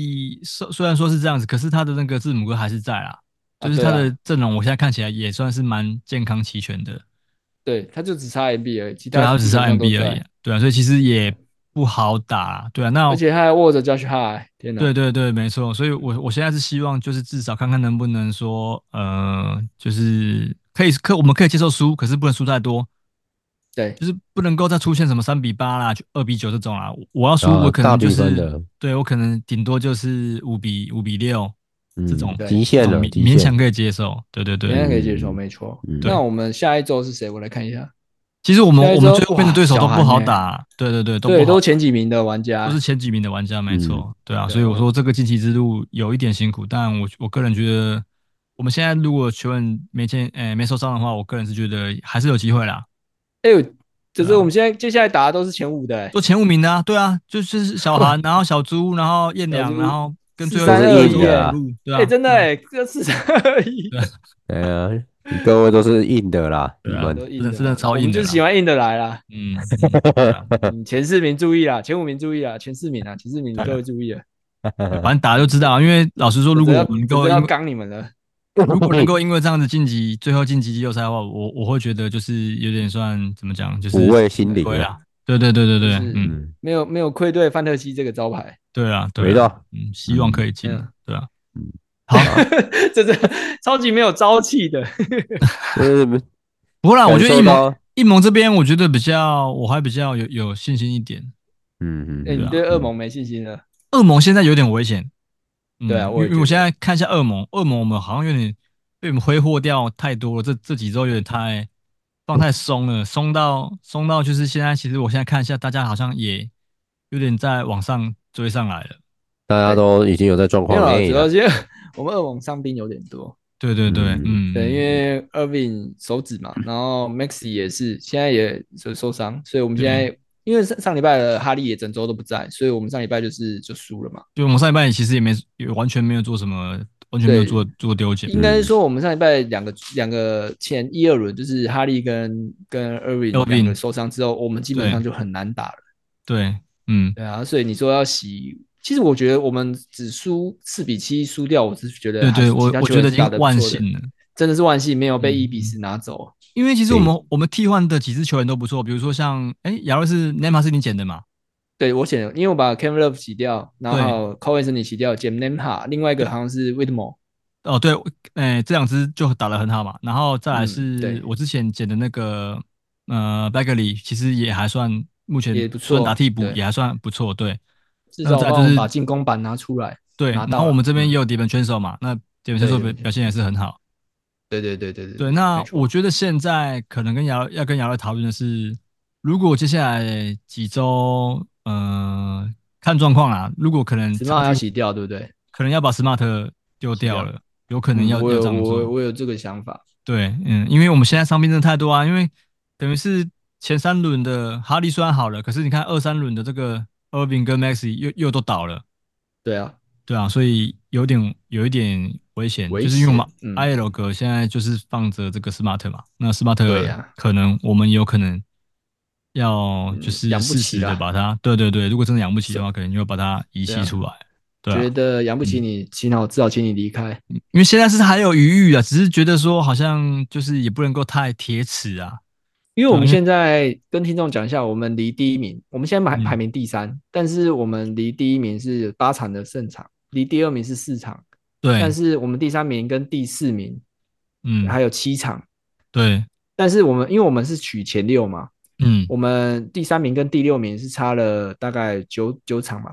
B 虽虽然说是这样子，可是他的那个字母哥还是在啦，
啊，
就是他的
对啊，
阵容，我现在看起来也算是蛮健康齐全的。
对，他就只差 M B 而已，其
对啊，他只是
他基本上都
M B 而已
在，
啊，对啊，所以其实也不好打，对啊，那
而且他还握着 Josh Hart，天哪！
对对对，没错，所以我我现在是希望就是至少看看能不能说，呃，就是可以可我们可以接受输，可是不能输太多，
对，
就是不能够再出现什么三比八啦、二比九这种啦。我要输，我
啊，
可
大比分
能就是
的，
对我可能顶多就是五比五比六这
嗯，
种
对
极限了，
这种勉
极限，
勉强可以接受。对对
人
对
家可以接受，
嗯
没错。
嗯，
对，
那我们下一周是谁？我来看一下。
其实我们
下一
我们最后面的
周哇，
对手都不
小韩呢？
好打，对对对，都不
对，都
好，
前几名的玩
都是
家。
前几名的玩家，没
嗯，
错，对啊，所
对，我
以我说这个晋级之路有一点辛苦，但我我个人觉得，我们现在如果球员没见，诶没受伤的话，我个人是觉得还是有机会啦，
哎呦，只
对啊，
是我们现在接下来打的都是前五的，哎，
做前五名的啊，对啊，就是小韩，然后小猪，然后燕良，然
小猪
后跟
四
最后一
都是
三二一，
个对手是
硬的啊，
补录，对
哎，
啊，对啊，
真的哎，这四三二一，
对啊，
哎呀，你各位都是硬的啦，你
对啊，
们，
都硬的啦，
真的真的超
我们就
硬的啦，
喜欢硬的来啦。
嗯嗯，对啊，
嗯，前四名注意啦，前五名注意啦，前四名啊，前四名
对啊，
各位注意了，
对反正打就知道啊，因为老实说，如果我
否则要
们能够因为
否则要刚你们了。
如果能够因为这样子晋级，最后晋级季后赛的话，我我会觉得就是有点算怎么讲，就是
抚慰心灵啊，
对啦，对对对对对，
就是
嗯，
嗯，
没有没有愧对范特西这个招牌。
对啊，对
没
啊，
错，
嗯，希望可以进
嗯，
对啊，
嗯，
好，
这是超级没有朝气的。
呃，
不过啦，我
感
觉得一盟
受到，
一盟这边，我觉得比较我还比较有有信心一点，
哎，
嗯嗯嗯，
你对
对啊，
嗯
恶魔没信心了？
恶魔现在有点危险，
对啊，
嗯，因
我也觉得。
为因为我现在看一下恶魔，恶魔我们好像有点被我们挥霍掉太多了，这这几周有点太放太松了，松到松到就是现在，其实我现在看一下，大家好像也有点在往上追上来了。
大家都已经有在状
没有啦，
况内了，
主要是因为我们二网伤兵有点多。
对对对，
嗯
嗯，
对，因
嗯
为 Irving 手指嘛，然后 Maxi 也是现在也受受伤，所以我们现
对，
在因为上上礼拜的哈利也整周都不在，所以我们上礼拜就是就输了嘛。
就我们上一半其实也没也完全没有做什么，完全没有做
对，
做丢捡。
应该是说我们上礼拜两个两个前一二轮就是哈利跟跟 Irving 两个
Irving
受伤之后，我们基本
对
上就很难打了。
对，嗯，
对啊，所以你说要洗，其实我觉得我们只输四比七输掉，我是觉得
对对，
还是
我
其他球员是
我觉得已经
打得不错的，
万幸了。
真的是万幸没有被
嗯
一比四拿走。
因为其实我
对
们我们替换的几支球员都不错，比如说像哎，亚瑞是 Nema 是你捡的嘛？
对我选了，因为我把 Kevin Love 洗掉，然
对
后 Cole Anthony 洗掉 j a m Nemha，另外一个好像是 Whitmore。
哦，对，哎，这两支就打得很好嘛。然后再来
嗯，
是
对，
我之前捡的那个呃 Bagley，其实也还算，目前
也不
虽然打
错，
替补
对，
也还算不错。对，
至
那再来就是
少帮我们把进攻板拿出来，
对，
拿到了。
然后我们这边也
嗯，
有底本圈手嘛，那底本圈
对，
手
对，
表表现也是很好。
对，对，对，对，对，
对，
对，没错。
那我觉得现在可能跟姚要跟姚乐讨论的是，如果接下来几周，呃，看状况啦，如果可能
直帽要
差距
洗掉，对不对？
可能要把 Smart 丢
洗掉。
掉了，有可能
嗯，
要
我有
要这样做。
我我有这个想法。
对，嗯，因为我们现在伤病真的太多啊，因为等于是前三轮的哈利虽然好了，可是你看二三轮的这个 Irving 跟 Maxi 又又都倒了。
对啊，
对啊，所以有点有一点危险，
危
就是因为我们
险。嗯，
I L 格现在就是放着这个 Smart 嘛，那
对
Smart
呀，
可能我们有可能要就
嗯，养不
是适时的
起啦。
把它，对对对，如果真的养不起的
是，
话，可能就要把它遗
对啊，
弃出来，对
觉
啊，
得养不起
嗯，
你，幸好至少请你离开。
因为现在是还有余裕啊，只是觉得说好像就是也不能够太铁齿啊，对啊，因为
因为我们现在跟听众讲一下，我们离第一名，我们现在排排
嗯，
名第三，但是我们离第一名是八场的胜场，离第二名是四场，但
对，
是我们第三名跟第四名
嗯，
还有七场，
对，
但是我们因为我们是取前六嘛，
嗯，
我们第三名跟第六名是差了大概九九场嘛，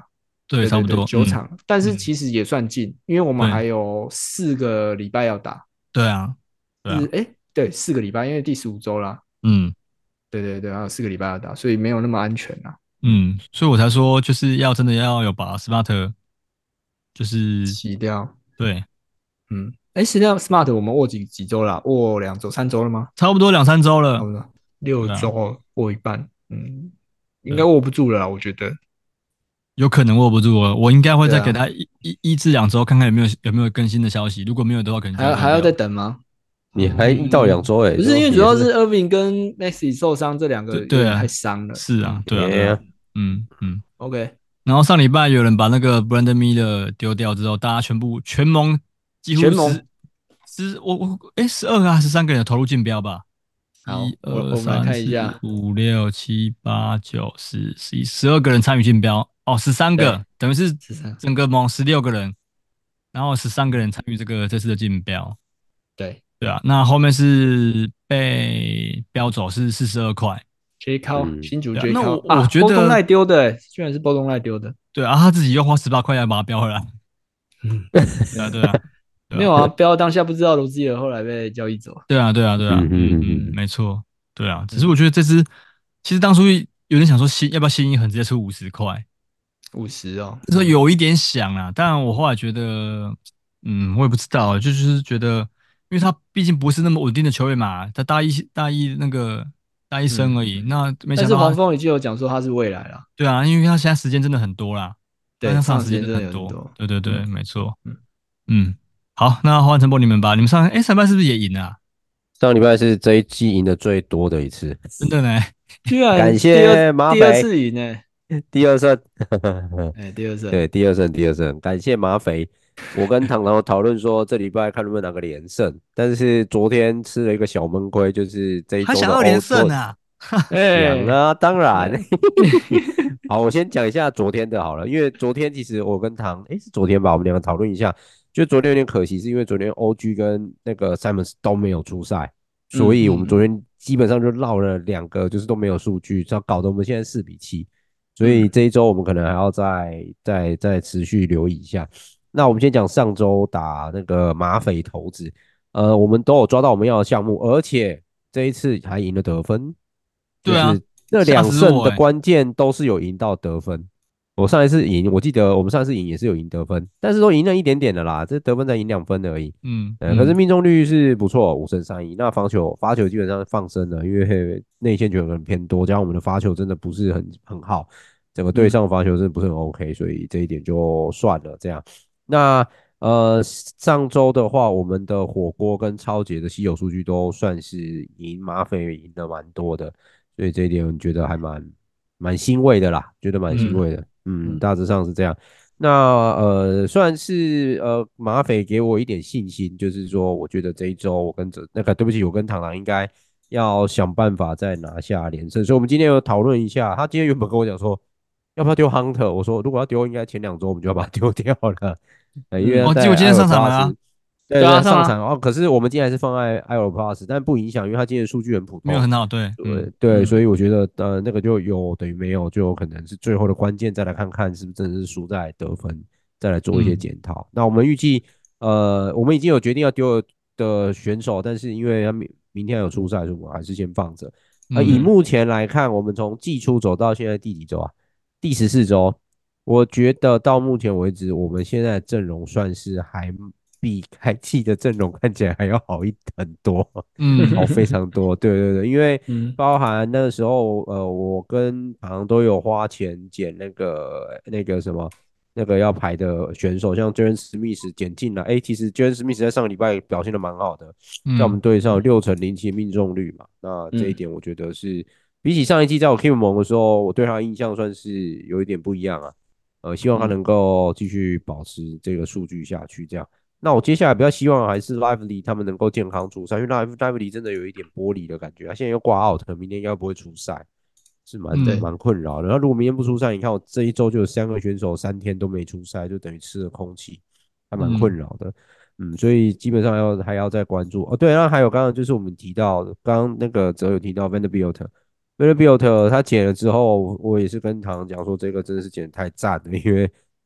对，
对对对，
差不多
九场，
嗯、
但是
嗯
其实也算近，因为我们
对
还有四个礼拜要打，
对啊，对啊，
是哎，对，四个礼拜，因为第十五周啦，
嗯
对对对，还有四个礼拜要打，所以没有那么安全啊。嗯，
嗯，所以我才说就是要真的要有把 Smart 就是
洗掉。
对，
嗯，哎，实际上 Smart 我们握几几周啦？握两周、三周了吗？
差不多两三周了，
差不多六
对啊，
周握一半。嗯，应该
对，
握不住了啦，我觉得。
有可能握不住了，我应该会
对啊，
再给他一一一至两周，看看有没有有没有更新的消息，如果没有的话，可能就
还要还要再
会断掉。
等吗？
你还一到两周诶，
不是，因为主
都也是
要是 Irving 跟 Maxi 受伤，这两个
对对啊，
有点太伤了。
是啊，
嗯
对啊，对啊，
耶，
嗯嗯。
，OK，
然后上礼拜有人把那个 Brandon Miller 丢掉之后，大家全部全盟几乎
全盟
十十我我哎十二个还是十三个人有投入竞标吧？
好，
一
我我们来
二三
看一下。
四五六七八九十十一十二个人参与竞标哦，十三
对，
个等于是
十三，
整个盟十六个人，然后十三个人参与这个这次的竞标。
对
对啊，那后面是被标走是四十二块。
，J 靠
嗯，
新竹
对啊，
J
那我我
靠啊，波东
觉得
奈丢的，居然是波东奈丢的。
对啊，他自己又花十八块要把它标回来。
嗯，
对啊，对啊，对啊。
没有啊，标当下不知道罗兹尔后来被交易走。
对啊，对啊，对啊，
嗯
嗯嗯，
嗯嗯，
没错，对啊。只是
嗯，
我觉得这支其实当初有点想说新要不要新一横直接出五十块，
五十哦。
那时候有一点想啊，但我后来觉得，嗯，我也不知道，就是觉得，因为他毕竟不是那么稳定的球员嘛，他大一大一那个大一生
嗯，
而已，那没
但是黄
想到他，
蜂已经有讲说他是未来了。
对啊，因为他现在时间真的很多啦，他
对，
上场时间
上时间真的
真的很多，
有很多。
对对对，
嗯
没错，
嗯，
嗯，好，那换陈博你们吧，你们上哎上半是不是也赢了啊？
上礼拜是这一季赢的最多的一次，
真的呢，
居然
感
第二
谢马
第二
匪
次赢呢。
第二胜，
哎，第二胜。
对，第二胜，第二胜，感谢马匪。我跟唐唐讨论说，这礼拜看能不能拿个连胜，但是昨天吃了一个小闷亏，就是这一周的
还想要连
欧洲
胜啊？
想
哎，
啊，当然。
哎
好，我先讲一下昨天的好了，因为昨天其实我跟唐，诶，是昨天吧，我们两个讨论一下，就昨天有点可惜，是因为昨天 O G 跟那个 Simons 都没有出赛，所
嗯
以我
嗯嗯
们昨天基本上就绕了两个，就是都没有数据，这样搞得我们现在四比七，所以
嗯
这一周我们可能还要再再再持续留意一下。那我们先讲上周打那个马匪头子，呃，我们都有抓到我们要的项目，而且这一次还赢了得分，就
对啊，
是这
吓
两胜的
死我哎、
关键都是有赢到得分。我上一次赢，我记得我们上一次赢也是有赢得分，但是都赢了一点点的啦，这得分才赢两分而已。呃，可是
嗯嗯
命中率是不错，五胜三赢。那防球罚球基本上放生了，因为内线球很偏多，加上我们的罚球真的不是很很好，整个队上罚球真的不是很 OK，所以这一点就算了这样。那呃上周的话，我们的火锅跟超杰的稀有数据都算是赢马匪赢的蛮多的，所以这一点我觉得还蛮蛮欣慰的啦，觉得蛮欣
嗯
慰的。嗯，
嗯
大致上是这样。那呃，算是呃马匪给我一点信心，就是说，我觉得这一周我跟这那个对不起，我跟螳螂应该要想办法再拿下连胜。所以我们今天有讨论一下，他今天原本跟我讲说要不要丢 Hunter，我说如果要丢，应该前两周我们就要把它丢掉了，呃因为
哦，
他在
结果今天上场了
Aero
啊，
Plus，对对，
对啊上啊
上场哦。可是我们今天还是放在 Aero Plus，但不影响，因为他今天的数据很普通。
没有很好，对，
对
嗯
对，
嗯
所以我觉得呃那个就有等于没有，就有可能是最后的关键，再来看看是不是真的是输在得分，再来做一些
嗯
检讨。那我们预计呃我们已经有决定要丢的选手，但是因为他明明天有出赛，所以我还是先放着。呃，以
嗯
目前来看，我们从季初走到现在第几周啊？第十四周。我觉得到目前为止，我们现在的阵容算是还比开季的阵容看起来还要好一很多。
嗯
好非常多，对对对，因为
嗯
包含那个时候，呃，我跟唐都有花钱捡那个那个什么那个要排的选手，像 Jalen Smith 捡进来，哎，其实 Jalen Smith 在上个礼拜表现的蛮好的，在我们
嗯
队上有六成零七命中率嘛，那这一
嗯
点我觉得是比起上一季在我 K 盟的时候，我对他的印象算是有一点不一样啊，呃，希望他
嗯
能够继续保持这个数据下去，这样。那我接下来比较希望还是 Lively 他们能够健康出赛，因为 Live Lively 真的有一点剥离的感觉，他现在又挂 out，明天应该不会出赛，是蛮
嗯
蛮困扰的。然后如果明天不出赛，你看我这一周就有三个选手三天都没出赛，就等于吃了空气，还蛮困
嗯
扰的。嗯，所以基本上要还要再关注哦。对，那还有刚刚就是我们提到的，刚刚那个则有提到 Vanderbilt，Vanderbilt 他捡了之后，我也是跟唐讲说这个真的是捡得太赞了，因为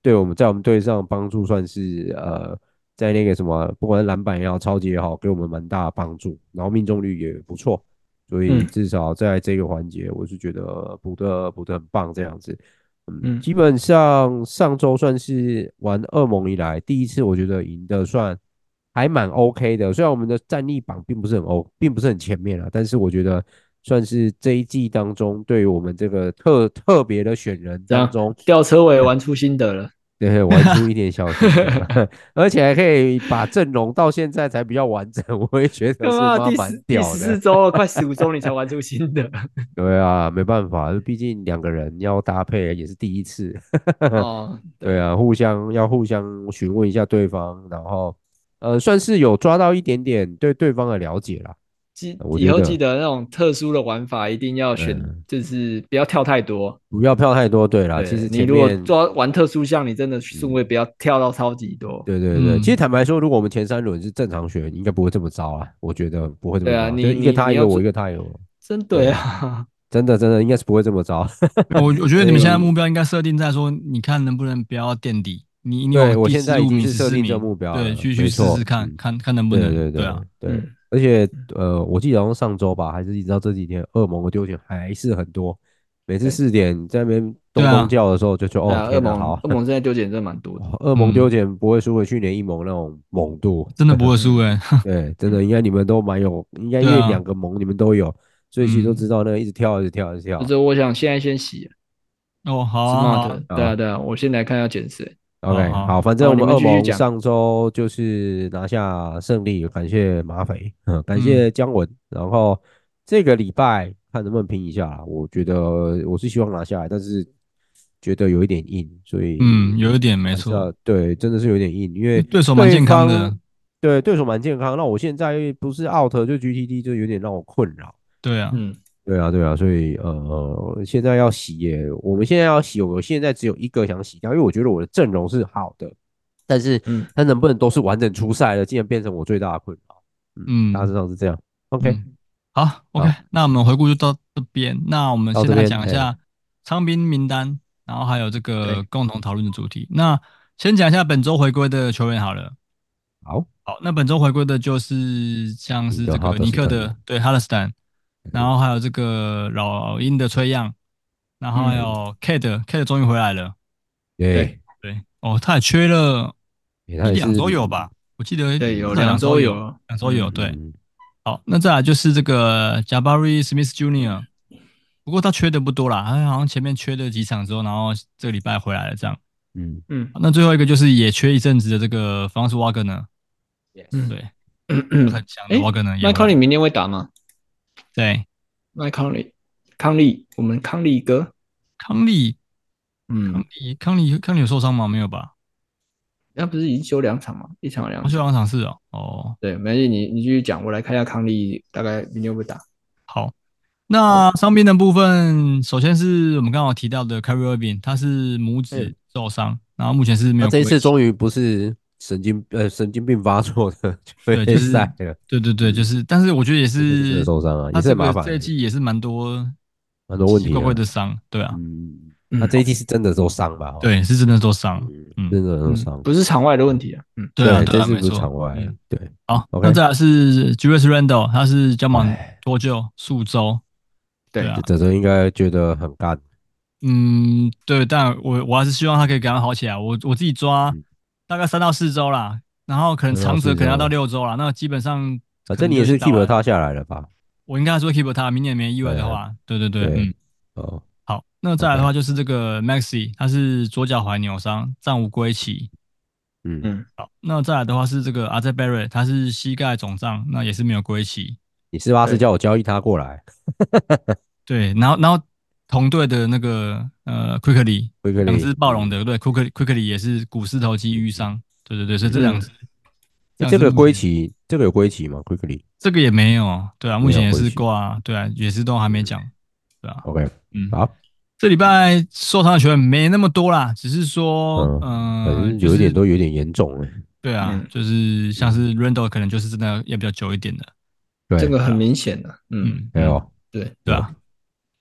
对我们在我们队上帮助算是呃，在那个什么，不管是篮板也好，超级也好，给我们蛮大的帮助，然后命中率也不错，所以
嗯
至少在这个环节，我是觉得补的补的很棒这样子。嗯，
嗯
基本上上周算是玩噩梦以来第一次，我觉得赢的算还蛮 OK 的。虽然我们的战力榜并不是很 O，并不是很前面啊，但是我觉得算是这一季当中对于我们这个特特别的选人
这样
当中，
吊车尾玩出心得了。
对，玩出一点小心得，而且还可以把阵容到现在才比较完整，我也觉得
干嘛？
是妈蛮
第十第
屌的。
十四周了，快十五周你才玩出新的。
对啊，没办法，毕竟两个人要搭配也是第一次。
哦，
对啊，互相要互相询问一下对方，然后呃，算是有抓到一点点对对方的了解啦。
记
我觉得，
以后记得那种特殊的玩法一定要选，
嗯，
就是不要跳太多。
不要票太多。对啦，其实
对你如果
前面，
抓玩特殊项，你真的顺
嗯，
位不要跳到超级多。
对对对，其实
嗯，
坦白说，如果我们前三轮是正常选，应该不会这么糟啊。我觉得不会这么
对啊，
糟，就
你
一个他一个我，
你你要做
一个他一个我。
真对
对，
啊。
真的真的应该是不会这么糟。
我我觉得
所
你们现在
以，
目标应该设定在说，你看能不能不要垫底，你你
对，
往
我现在已
第十五名、
经是设定这个
十四名，对，
目标了，
去去
没错。
试试看，
嗯，
看看能不能，
对对对
对啊，
对，
嗯，
而且呃，我记得好像上周吧，还是一直到这几天，恶魔的丢钱还是很多。每次
对
四点在那边咚咚
对啊，
叫的时候，就说
对啊，恶
哦天哪，好，
魔恶魔现在丢捡真的蛮多的。
恶魔丢
嗯，
钱不会输给去年一蒙那种猛度。
真的不会输
嗯
诶、
对，真的应该你们都蛮有，应该因
对啊，
为两个盟你们都有，所以其实都
嗯，
知道那个一直跳，一直跳，一直跳。
就是我想现在先洗
哦，好啊，好啊，
smart，对啊
啊
对啊，我先来看要捡谁。
，OK，
好好，
好，反正
好，
我们
你们继续讲。
恶魔上周就是拿下胜利，感谢马匪，嗯，感
嗯
谢姜文，然后这个礼拜看能不能拼一下啦，我觉得我是希望拿下来，但是觉得有一点硬，所
嗯，
以
有一点没
还是要
错，
对，真的是有点硬，因为
对手蛮
对
健康的，
方对对手蛮健康，那我现在不是 out 就 G T D 就有点让我困扰。
对啊，
嗯
对啊，对啊，所以呃，现在要洗耶，我们现在要洗，我现在只有一个想洗掉，因为我觉得我的阵容是好的，但是
嗯
他能不能都是完整出赛的，竟然变成我最大的困扰。嗯，大致
嗯
上是这样。OK，
嗯，好，OK，
好，
那我们回顾就到这边，那我们先来
到这边，哎，
讲一下伤兵名单，然后还有这个
对，
共同讨论的主题。那先讲一下本周回归的球员好了。
好，
好，那本周回归的就是像
你的
是这个尼
哈德斯坦，
克的，对，哈勒斯坦，然
嗯
后还有这个老鹰的崔样，然后还
嗯
有 K 的 K 的终于回来了，
对，
对
对，哦，他也缺了一两
也他也是，
周有吧？我记得
对，有
至少两
两周有
周有，
了。
两周有，
嗯
对。
嗯
好，那再来就是这个 Jabari Smith Junior，不过他缺的不多啦，他好像前面缺了几场之后，然后这个礼拜回来了这样。
嗯
嗯
好那最后一个就是也缺一阵子的这个 f r a n c Wagner 呢，
嗯
对，
嗯嗯。
很强的
哎，
Wagner 也
麦
回来，
康利明天会打吗？
对，
麦康利，康利，我们康利哥。
康利，康
嗯，
利，康利，康利有受伤吗？没有吧？
那不是已经休两场吗？一场两
他去
场。
两场是哦，哦，
对，没关系，你你继续讲，我来看一下康利大概明天会不会打。
好。那伤兵的部分，首先是我们刚刚有提到的 Kyrie Irving，他是拇指受伤，然后目前是没
那这一
有归期。
次终于不是神经呃神经病发作的
对，
退
就是
赛了，
对对对，就
嗯，
是，但是我觉得也
这次是真的
是，
受伤啊，也是
他这个
很麻烦的，
这一季也是蛮多
很多
奇奇怪怪
问题啊。
的伤，对啊，
嗯，他
嗯
这一季是真的受伤吧？哦，
对，是真的受伤，
嗯，
嗯，
真的受
嗯，
伤。
不是场外的问题啊。嗯
对啊，
对，
对啊，
这次不是
没错，
场外，
嗯，
对
好，
，OK，
那再来是 Julius Randle，他是肩膀
哎，
脱臼数周，对
对
啊，
泽泽应该觉得很干，
嗯，对，但我我还是希望他可以赶快好起来，我我自己抓
嗯，
大概三到四周啦，然后可能
三到四
长则可能要到
周，
六周啦，那基本上可能
反正你也是
就已经到
keep
了，
他下来了吧？
我应该还是会 keep 他，明年没意外
对啊，
的话，对对对，
对，
嗯。
哦
好，那再来的话
，OK，
就是这个 Maxi，他是左脚踝扭伤，暂无归期。
嗯，
嗯
好，那再来的话是这个 a z e Barrett，他是膝盖肿胀，那也是没有归期。
你是巴是
对
叫我交易他过来，
对，然后然后同队的那个呃 Quickly，
威克利，
两只暴龙
嗯，
的，对 Quickly Quickly 也是股四头肌淤伤。对对对，所以这两
嗯
只这
诶这个
两只目前
归期，这个有归期吗？Quickly
这个也没有，对啊，目前也
没有归期
是挂，对啊，也是都还没
嗯
讲，对啊，
，OK，
嗯。
好，
这礼拜受伤的球员没那么多啦，只是说，
嗯，反
呃，
正
就是
有一点都有点严重了，
对啊，
嗯，
就是像是 Randall 可能就是真的要比较久一点的，
对，
这个很明显的。嗯，
嗯嗯，
没有，
对，
对啊。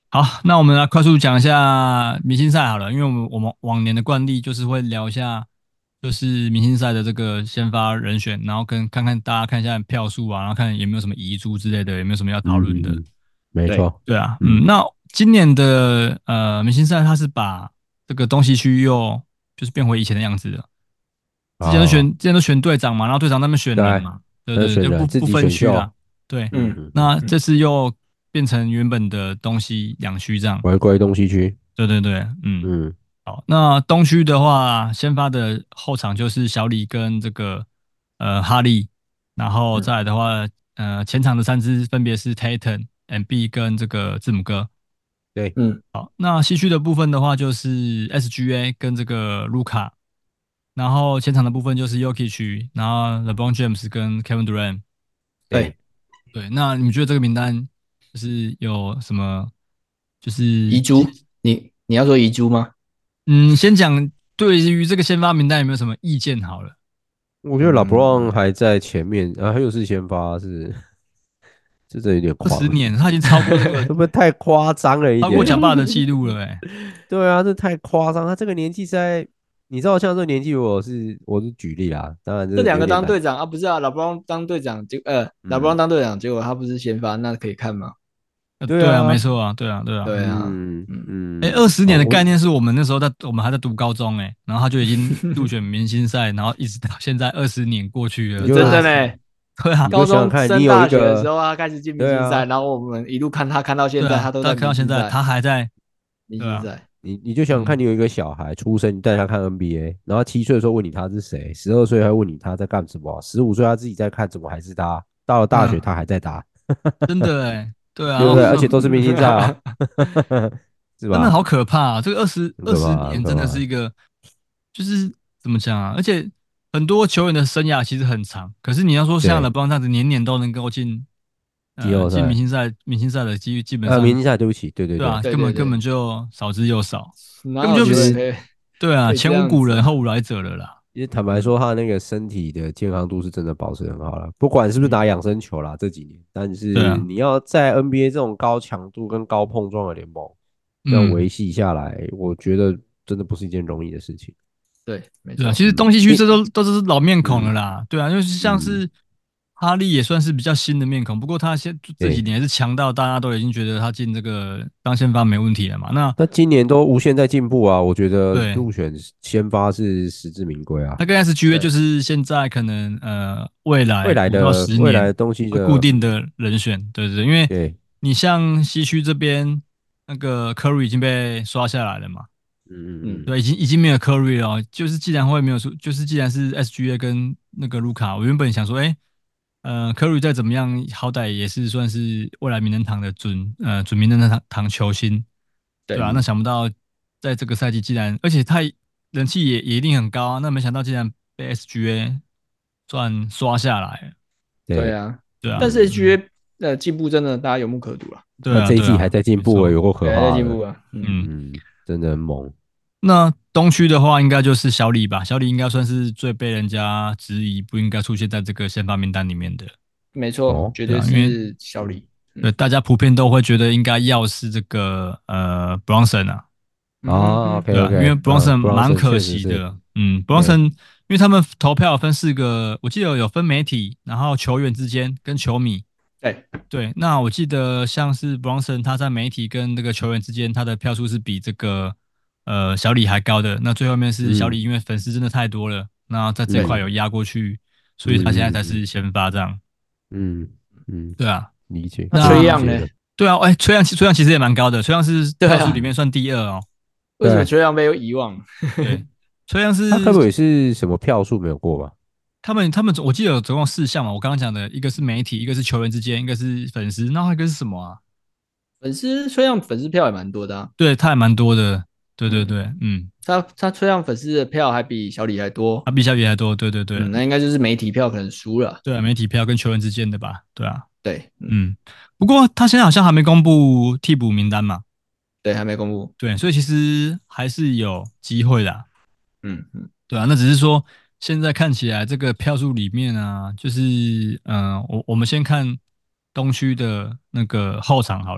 好，那我们来快速讲一下明星赛好了，因为我们我们往年的惯例就是会聊一下，就是明星赛的这个先发人选，然后跟看看大家看一下票数啊，然后看有没有什么遗珠之类的，有没有什么要讨论的。
嗯，没错，
对啊，嗯，那今年的呃明星赛，它是把这个东西区又就是变回以前的样子了。之前都选，
哦，
之前都选队长嘛，然后队长那边选人
对，
嘛，对
那
对对，就不不
选人自己选秀，
分区啦。对，
嗯
嗯，
嗯，
那这次又变成原本的东西两区这样。
回归东西区，
对对对，嗯，
嗯
好，那东区的话，先发的后场就是小李跟这个呃哈利，然后
嗯
再来的话，呃前场的三支分别是 Tatum、M B 跟这个字母哥。
对，
嗯，
那西区的部分的话，就是 S G A 跟这个卢卡，然后前场的部分就是 Jokic，然后 LeBron James 跟 Kevin Durant。
对，
对，那你们觉得这个名单就是有什么？就是
遗珠，你你要说遗珠吗？
嗯，先讲对于这个先发名单有没有什么意见好了？
我觉得老布朗
嗯，
还在前面，然后又是先发，是这这有点狂，
二十年，他已经超过这个
会不会太夸张了一
超过
点？
讲霸的记录了、欸，
对啊，这太夸张，他这个年纪在，你知道像这个年纪，我是我是举例啦，当然这
这两个
有点难，
当队长啊，不是啊，老布朗当队长，结呃，老布朗
嗯，
当队长，结果他不是先发，那可以看吗？
呃对啊，没
对啊，
错啊，对啊，对啊。
对啊，
嗯
嗯，
哎，
嗯，
二十
好，我
年的概念是我们那时候在我们还在读高中哎、欸然后他就已经入选明星赛，然后一直到现在二十年过去了，
你就
真的
真的是
呢。
对啊，
你就
高中
想想看，你
升
有一个，
大学的时候，他开始进明星赛，
对啊，
然后我们一路看他看到现在，
对啊，大家
他都在
看到现在
明星赛，
他还在，对啊，
明星赛，
你你就想想看，
嗯，
你有一个小孩出生，你带他看 N B A，然后七岁的时候问你他是谁，十二岁还问你他在干什么，十五岁他自己在看，怎么还是他？到了大学
嗯，
他还在打，
真的哎、对啊，
对不对？而且
然后
都是明星赛啊，是吧？
真的好可怕啊！这个二十二
很可怕，很
十年真的是
可怕。
一个，就是怎么讲啊？而且很多球员的生涯其实很长，可是你要说像勒
对，
布朗这样子，年年都能够进呃进明
季后赛，
星赛，明星赛的几率基本
呃，明
上，
星赛，对不起，对对对，
对啊，
对对对，
根本根本就少之又少，
哪有
根本就不是
球员可以
对啊，
可以这
前无古
样子啊？
人后无来者了啦。
其实坦白
嗯
说，他那个身体的健康度是真的保持得很好了，不管是不是打养生球啦，这几年，但
对啊，
是你要在 N B A 这种高强度跟高碰撞的联盟这样
嗯，
维系下来，我觉得真的不是一件容易的事情。
对，没
对啊，
错，
其实东西区
你
这都都是老面孔了
嗯
啦，对啊，就是像
嗯，
是哈利也算是比较新的面孔，不过他现这几
对，
年也是强到大家都已经觉得他进这个当先发没问题了嘛。那
那今年都无限在进步啊，我觉得
对，
入选先发是实至名归啊。
他跟 S G A 就
对，
是现在可能呃未
未来
来五到十年
的未来的东西
会固
的，
定的人选，对对对，因为
对，
你像西区这边那个 Curry 已经被刷下来了嘛。
嗯嗯
嗯，
嗯，
对，已经已经没有 Curry 了哦，就是既然会没有出，就是既然是 S G A 跟那个卢卡，我原本想说，哎，呃，Curry 再怎么样，好歹也是算是未来名人堂的准呃准名人堂堂球星，对
对，
啊，那想不到在这个赛季既然，而且他人气也也一定很高啊，那没想到竟然被 S G A 算刷下来了，
对，
对啊。
对啊，
但是 H G A 的进步真的大家有目可睹了，
对啊，
他这一
对啊，
季还在进
没
步欸，
错，
有够可
对，还在
怕的，
进步啊，嗯，
嗯。
嗯，真的很猛。
那东区的话，应该就是小李吧。小李应该算是最被人家质疑不应该出现在这个先发名单里面的。
没错，
哦，
绝对
对啊，因为
是小李，
对
嗯
大家普遍都会觉得应该要是这个呃 Bronson 啊，
嗯
啊
哼，
，OK
对啊，因为
OK，
Bronson
嗯
蛮
，Bronson
可
确实是，
惜的。嗯
对，
，Bronson 因为他们投票分四个，我记得有分媒体，然后球员之间跟球迷。
对，
对，那我记得像是 Bronson 他在媒体跟这个球员之间，他的票数是比这个呃小李还高的。那最后面是小
嗯
李，因为粉丝真的太多了，那在这块
嗯
有压过去，所以他现在才
嗯
是先发这样。
嗯嗯，
对啊，
理解，
那
那
可以理
崔样呢？
解的。
对啊，哎，崔杨崔杨其实也蛮高的，崔杨是
对啊
票数里面算第二哦。
为什么
对，
崔样被遗忘？
对，崔杨是
他该不会是什么票数没有过吧？
他们他们我记得有总共四项嘛，我刚刚讲的一个是媒体，一个是球员之间，一个是粉丝，那还有一个是什么啊？
粉丝崔样粉丝票也蛮多的啊，
对，他还蛮多的。对对
嗯，
对，嗯，
他他崔样粉丝的票还比小李还多，
他比小李还多。对对对，
嗯，那应该就是媒体票可能输了，
对啊，媒体票跟球员之间的吧？对啊，
对，嗯，
嗯，不过他现在好像还没公布替补名单嘛，
对，还没公布，
对，所以其实还是有机会的啊，
嗯嗯，
对啊，那只是说现在看起来这个票数里面啊，就是嗯、呃我我们先看东区的那个后场好了，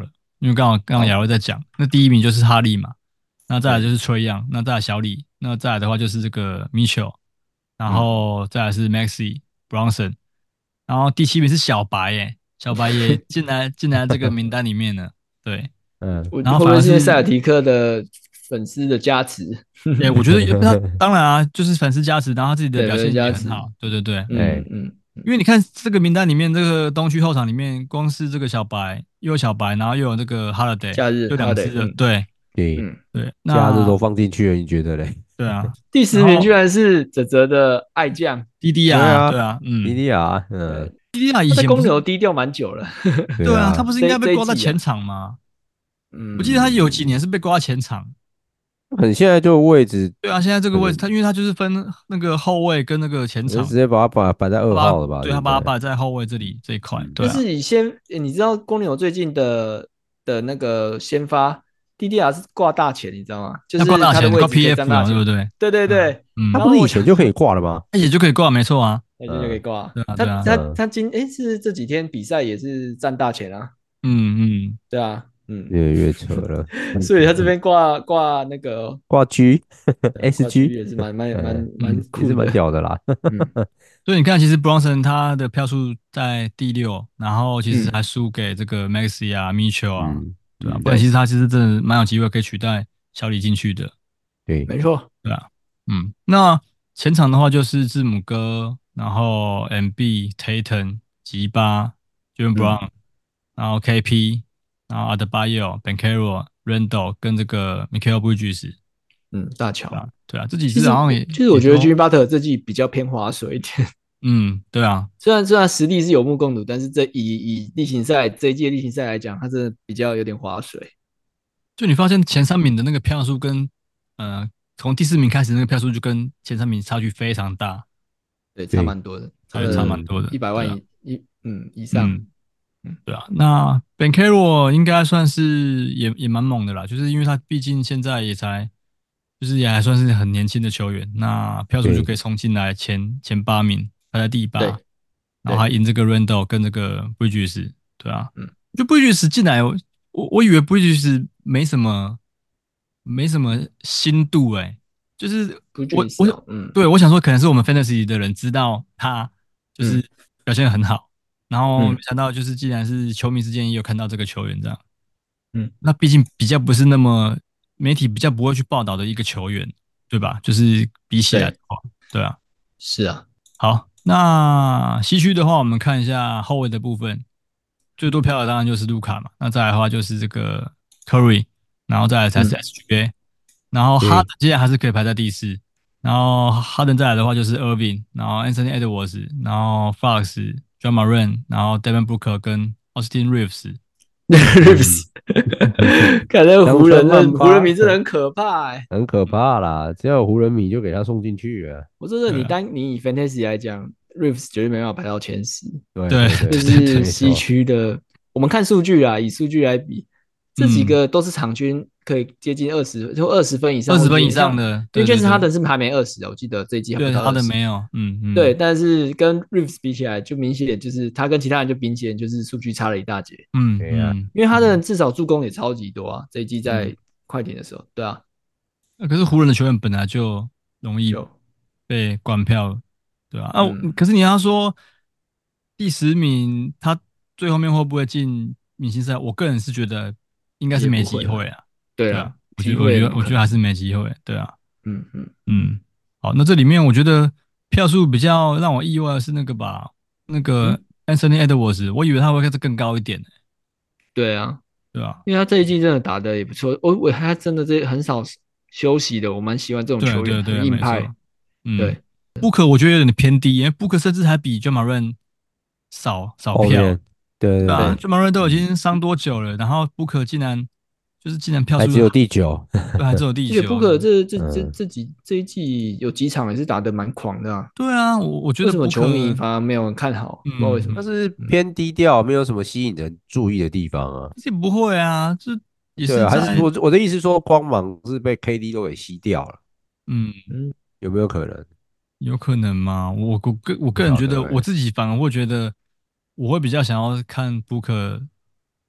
因为刚好刚刚亚瑞在讲，那第一名就是哈利嘛，那再来就是崔杨，那再来小李，那再来的话就是这个 Mitchell，然后再来是 Maxi Bronson，然后第七名是小白耶，小白也进来进来这个名单里面了，对，
嗯，
我
然后反而是
会不会是因为塞尔提克的粉丝的加持？
对，我觉得也他当然啊，就是粉丝加持，然后他自己的
对
表现
粉丝加持
也很好，对对对，
哎
嗯嗯，
因为你看这个名单里面，这个东区后场里面，光是这个小白，又有小白，然后又有这个 Holiday，
假日
就两支
Holiday，
的，
嗯
对
对，
嗯，
对，
假日都
那
放进去了，你觉得嘞？
对啊，
第十
然后
名居然是泽泽的爱将，
滴滴
对
啊，
啊，
对啊，嗯，
迪迪亚，嗯，
滴滴啊，以
他在公
前不是
牛低调蛮久了。
对啊，
对啊，
他不是应该被
这这一季啊
挂在前场吗？
嗯，
我记得他有几年是被挂在前场。
很现在就位置，
对啊，现在这个位置，
嗯
他因为他就是分那个后卫跟那个前场，
我就直接把它摆摆在二
他把
号了吧？
对他
现在
把他摆在后卫这里这一块，
嗯
对啊，
但是以先，诶你知道公牛最近的的那个先发 D D R 是挂大钱，你知道吗？就是
要挂大钱，挂
他的位置可以
P F 嘛，
占大钱。
对不对？
对对对，
嗯，
他不是
然后我想
以前就可以挂了吗？
那也就可以挂，没错啊，
那就就可以挂。
对啊，
他
对啊，
他
嗯
他今诶是这几天比赛也是占大钱啊，
嗯嗯。
对啊，嗯，
越来越扯了，
所以他这边挂挂那个
挂 G
对啊
S
挂区
G，
也是蛮蛮蛮
嗯
蛮
嗯
也是蛮
酷的，
屌的啦。
嗯
所以你看，其实 Bronson 他的票数在第六，然后其实
嗯
还输给这个 Maxi 啊、Mitchell 啊，
嗯
对吧、
嗯
不然其实他其实真的蛮有机会可以取代小李进去的，
对，
没错，
对啊，嗯，那前场的话就是字母哥，然后 M B、Tatum、吉巴、Jalen
嗯
Brown，、然后 K P，然后 Adebayo、Banchero、Randall 跟这个 Michael Bridges，
嗯，大乔。
对啊，对啊，这几
其实
支好像也
其实我觉得
也
Jimmy
都
Butler 这季比较偏划水一点。
嗯，对啊，
虽然虽然实力是有目共睹，但是这以以例行赛这一届例行赛来讲，他真的比较有点划水。
就你发现前三名的那个票数跟呃从第四名开始那个票数就跟前三名差距非常大，
对，差蛮多的，差
对，差
了
蛮多的，
一百万
对啊
以一嗯以上。
嗯，对啊。那 Banchero 应该算是也也蛮猛的啦，就是因为他毕竟现在也才就是也还算是很年轻的球员，那票数就
对
可以冲进来前前八名，排在第八，
对
然后还赢这个 Randall 跟这个 Bridges，对啊，
嗯
就 Bridges 进来，我我我以为 Bridges 没什么没什么心度哎、就是
不
我
是哦
我
嗯
对我想说可能是我们 Fantasy 的人知道他就是
嗯
表现得很好，然后
嗯
没想到就是既然是球迷之间也有看到这个球员这样，
嗯，
那毕竟比较不是那么媒体比较不会去报道的一个球员，对吧？就是比起来的话，对啊。
是啊，
好，那西区的话，我们看一下后卫的部分，最多票的当然就是卢卡嘛，那再来的话就是这个 Curry，然后再来才是
嗯
S G A，、然后哈登接下来还是可以排在第四，然后哈登再来的话就是 Irving，然后 Anthony Edwards，然后 Fox、John Moran，然后 Devin Booker 跟 Austin Reeves，
Reeves，看那个湖人的
当成慢八
湖人迷真的很可怕哎。
很可怕啦！只要有湖人迷就给他送进去了。
我说的，你
对啊
单你以 Fantasy 来讲，Reeves 绝对没办法排到前十。
对
对
就
对，
是西区的，我们看数据啦，以数据来比，这几个都是场均可以接近二十，就二十分以上，
二十分以上
像
的，
因为
对对
Jason
对
Harden 是还没二十，我记得这一季还不
对，
到二十。
哈登没有，嗯嗯，
对，但是跟 Reeves 比起来，就明显就是他跟其他人就明显就是数据差了一大截，
嗯
对啊
嗯，
因为他的至少助攻也超级多啊，这一季在
嗯
快艇的时候，对啊，
那可是湖人的球员本来就容易
有
被灌票，对吧、啊？啊
嗯
可是你要说第十名，他最后面会不会进明星赛？我个人是觉得应该是没机会啊。对啊
对啊，，
我觉
机
得我觉得我
会不可能
觉得还是没机会。对啊，
嗯嗯，
嗯，好，那这里面我觉得票数比较让我意外的是那个吧，那个 Anthony Edwards，我以为他会开始更高一点、欸，
对啊，
对吧、
因为他这一季真的打的也不错，我我他真的这很少休息的，我蛮喜欢这种
对
球员，
对对，没
很硬派
错。。嗯，
对，
，Book 我觉得有点偏低，因为 Book 甚至还比 j a m a r a n 少少票。
后面对对
对啊
对，
j a m a r a n 都已经伤多久了，然后 Book 竟然就是竟然票数
还只有第九，
对，还只有第九。
而且布克这这这
嗯
这几这一季有几场也是打得蛮狂的啊，
对啊，我我觉得
为什么
Booker
球迷反而没有人看好？不知道为什么
但。是偏低调，没有什么吸引人注意的地方啊。
这不会啊，这也是
对啊，还
在
是我我的意思说，光芒是被 K D 都给吸掉了，
嗯，
嗯，
有没有可能？
有可能吗？我我个我个人觉得，
不晓得欸
我自己反而会觉得，我会比较想要看 Booker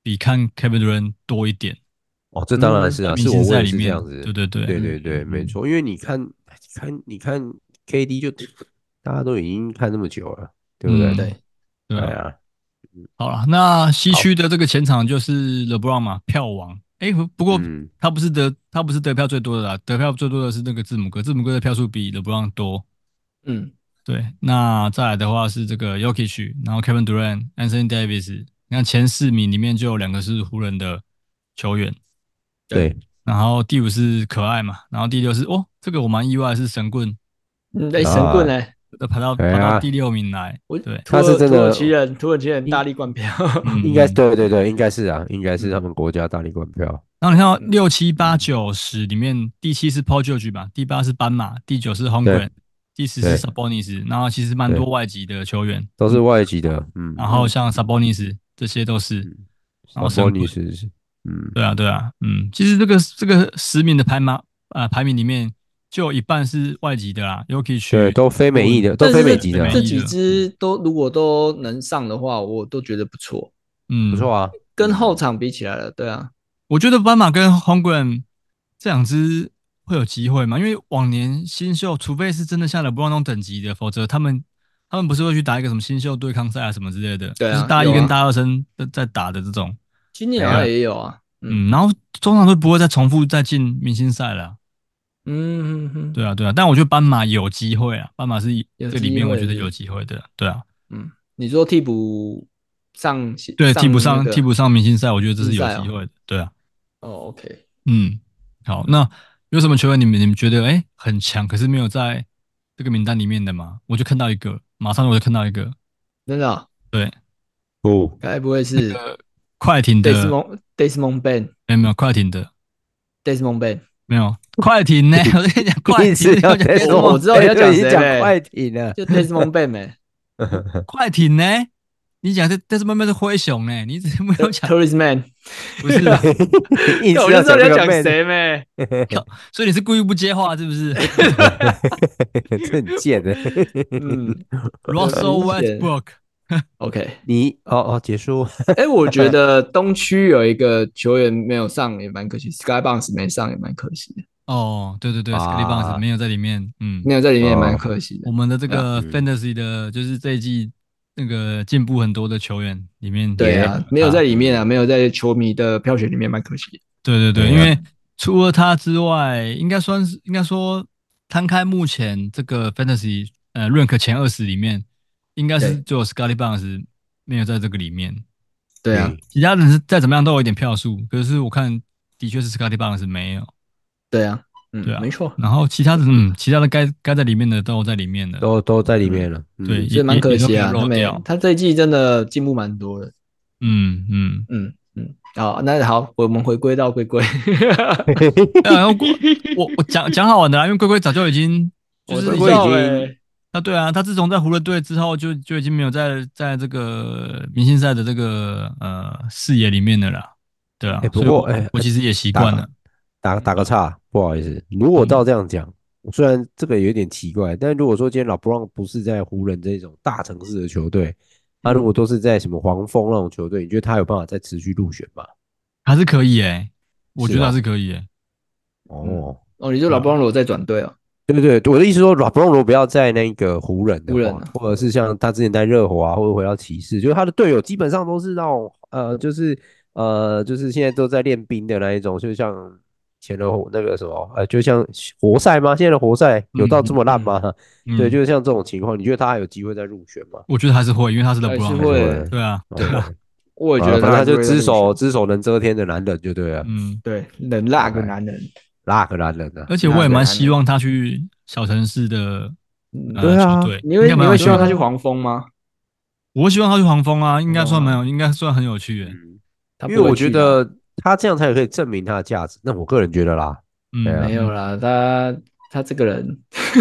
比看 Kevin Durant 多一点。
哦，这当然是啊，
明星
是我我也
赛里面，
是这样子。
对对对
对对对，没错，因为你看看你看 K D 就大家都已经看那么久了，对不对？
嗯
对，
对啊。
哎呀，
好了，那西
好
区的这个前场就是 LeBron 嘛，票王。哎、不不过
嗯，
他不是得他不是得票最多的啦，得票最多的是那个字母哥，字母哥的票数比 LeBron 多。
嗯，
对，那再来的话是这个 Jokic，然后 Kevin Durant、Anthony Davis，你看前四名里面就有两个是湖人的球员，
对，
然后第五是可爱嘛，然后第六是哦，这个我蛮意外是神棍，
嗯，哎，神棍
啊，
呢？
排到
哎呀，
排到第六名来。
我
对，
土耳土耳
他是真的
其人，土耳其人
应
大力灌票。
嗯
应该
嗯。
对对对，应该是啊，应该是他
嗯
们国家大力灌票。
然后你看到六七八九十里面，第七是 Paul George 吧，第八是斑马，第九是 Holmgren，
对
第十是
对
Sabonis，然后其实蛮多
对，
外籍的球员，
都是
嗯，
外籍的，嗯
然后像 Sabonis 这些都是，
嗯
然后神棍，
，Sabonis 是，嗯，
对啊对啊，嗯，其实这个这个十名的排名啊、排名里面就有一半是外籍的啦，Jokic
对，都非美裔的，都
但是这
非美籍的啊，
这几
非美裔的，
支都如果都能上的话，我都觉得不错。
嗯，
不错啊，
跟后场比起来了，对啊，
我觉得斑马跟 Holmgren 这两支会有机会吗？因为往年新秀，除非是真的像 LeBron 那种等级的，否则他们他们不是会去打一个什么新秀对抗赛啊什么之类的，
对啊
就是大一
有啊
跟大二生在在打的这种。
今年好像也有啊。嗯
嗯，然后通常都不会再重复再进明星赛了啊。
嗯嗯嗯，
对啊，对啊，但我觉得斑马有机会啊，斑马是
有
这里面我觉得
机会是
有机会的。对啊，
嗯，你说替补上
对，替补
那个
上替补上明星赛，我觉得这是有
明星赛哦
机会的。对啊，
哦，OK，
嗯，好，那有什么球员你们你们觉得哎很强，可是没有在这个名单里面的吗？我就看到一个，马上我就看到一个，
真的哦，
对，
哦，
该不会是
快艇的，
Desmond Desmond Ben
没有没有快艇的，
Desmond Ben？
没有快艇呢？我跟你讲，快
一
艇
直要
要讲
在说，
我知道你要讲谁
已经讲
嘞
快艇了，
就 Desmond Ben 没
快艇呢？你讲这但是慢慢是灰熊呢？你怎么没有讲？
Tourist Man，
不是啊，
硬
我
是
就知道你要
这个妹
讲谁没？
所以你是故意不接话是不是
这很贱的。
嗯
？Russell
很明显
Westbrook，
，OK。
你哦哦，结束。
哎，我觉得东区有一个球员没有上也蛮可惜，Sky Bounce 没上也蛮可惜的，
哦，对对对 s c a l y Barnes
啊
没有在里面，嗯，
没有在里面也蛮
哦
可惜的
我。们的这
对啊
个
嗯
Fantasy 的，就是这一季那个进步很多的球员里面，
对啊，没有在里面啊，没有在球迷的票选里面，蛮可惜的。
对对对，
对啊
因为除了他之外，应该算是应该说摊开目前这个 Fantasy 呃 rank 前二十里面，应该是
对
只有 Scotty Barnes 没有在这个里面，
对啊，
其他人是再怎么样都有一点票数，可是我看的确是 Scotty Barnes 没有，
对啊，嗯，
对啊，
没错，
然后其他的嗯，其他的该该在里面的都在里面了，
都都在里面了。嗯
对，
所以蛮可惜啊。他没
也都没有漏掉，
他这一季真的进步蛮多的。
嗯嗯。
嗯嗯，好，那好，我们回归到龟龟。
呃然后我我我讲讲好玩的啦，因为龟龟早就已经就是
我
龟龟已经
欸
啊，对啊，他自从在湖人队之后就就已经没有在在这个明星赛的这个呃视野里面的啦，对啊，
哎不
所以我
过哎
我其实也习惯了，
打打个岔，不好意思，如果照这样讲，虽然这个有点奇怪，但如果说今天老布朗不是在湖人这种大城市的球队，他如果都是在什么黄蜂那种球队，你觉得他有办法再持续入选吗？
还是可以诶、我觉得
是吗
还是可以诶、
哦，
哦，你说老布朗罗在转队哦？
对对对，我的意思说，老布朗如果不要在那个湖人的话，
湖人啊
或者是像他之前在热火啊，或者回到骑士，就是他的队友基本上都是那种呃，就是呃，就是现在都在练兵的那一种，就像以前的那个什么，呃，就像活塞吗？现在的活塞有到这么烂吗？
嗯
对，就是像这种情况，你觉得他还有机会再入选吗？
我觉得还是会，因为他是
还
LeBron，
是
嘛
会
对啊，
对
对啊，
我也觉得
反正他就只
还是会在入选
手只手能遮天的男人就对了，
嗯，
对冷辣个男人，
那个男人啊，
而且我也蛮希望他去小城市的呃
对啊
球队，
你会你
应该蛮有趣的
会希望他去黄蜂吗？
我希望他去黄蜂啊，应该算蛮
哦
有，应该算很有趣诶、
嗯，
他
因为我觉
不会去的
得他这样才可以证明他的价值。那我个人觉得啦，
嗯，
对啊
没有啦，他他这个人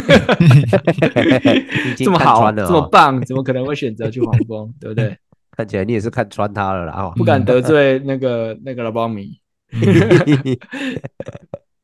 已经
这么好，
看穿了、哦，
这么棒，怎么可能会选择去黄蜂？对不对？
看起来你也是看穿他了啦。哦
不敢得罪那个那个老邦迷。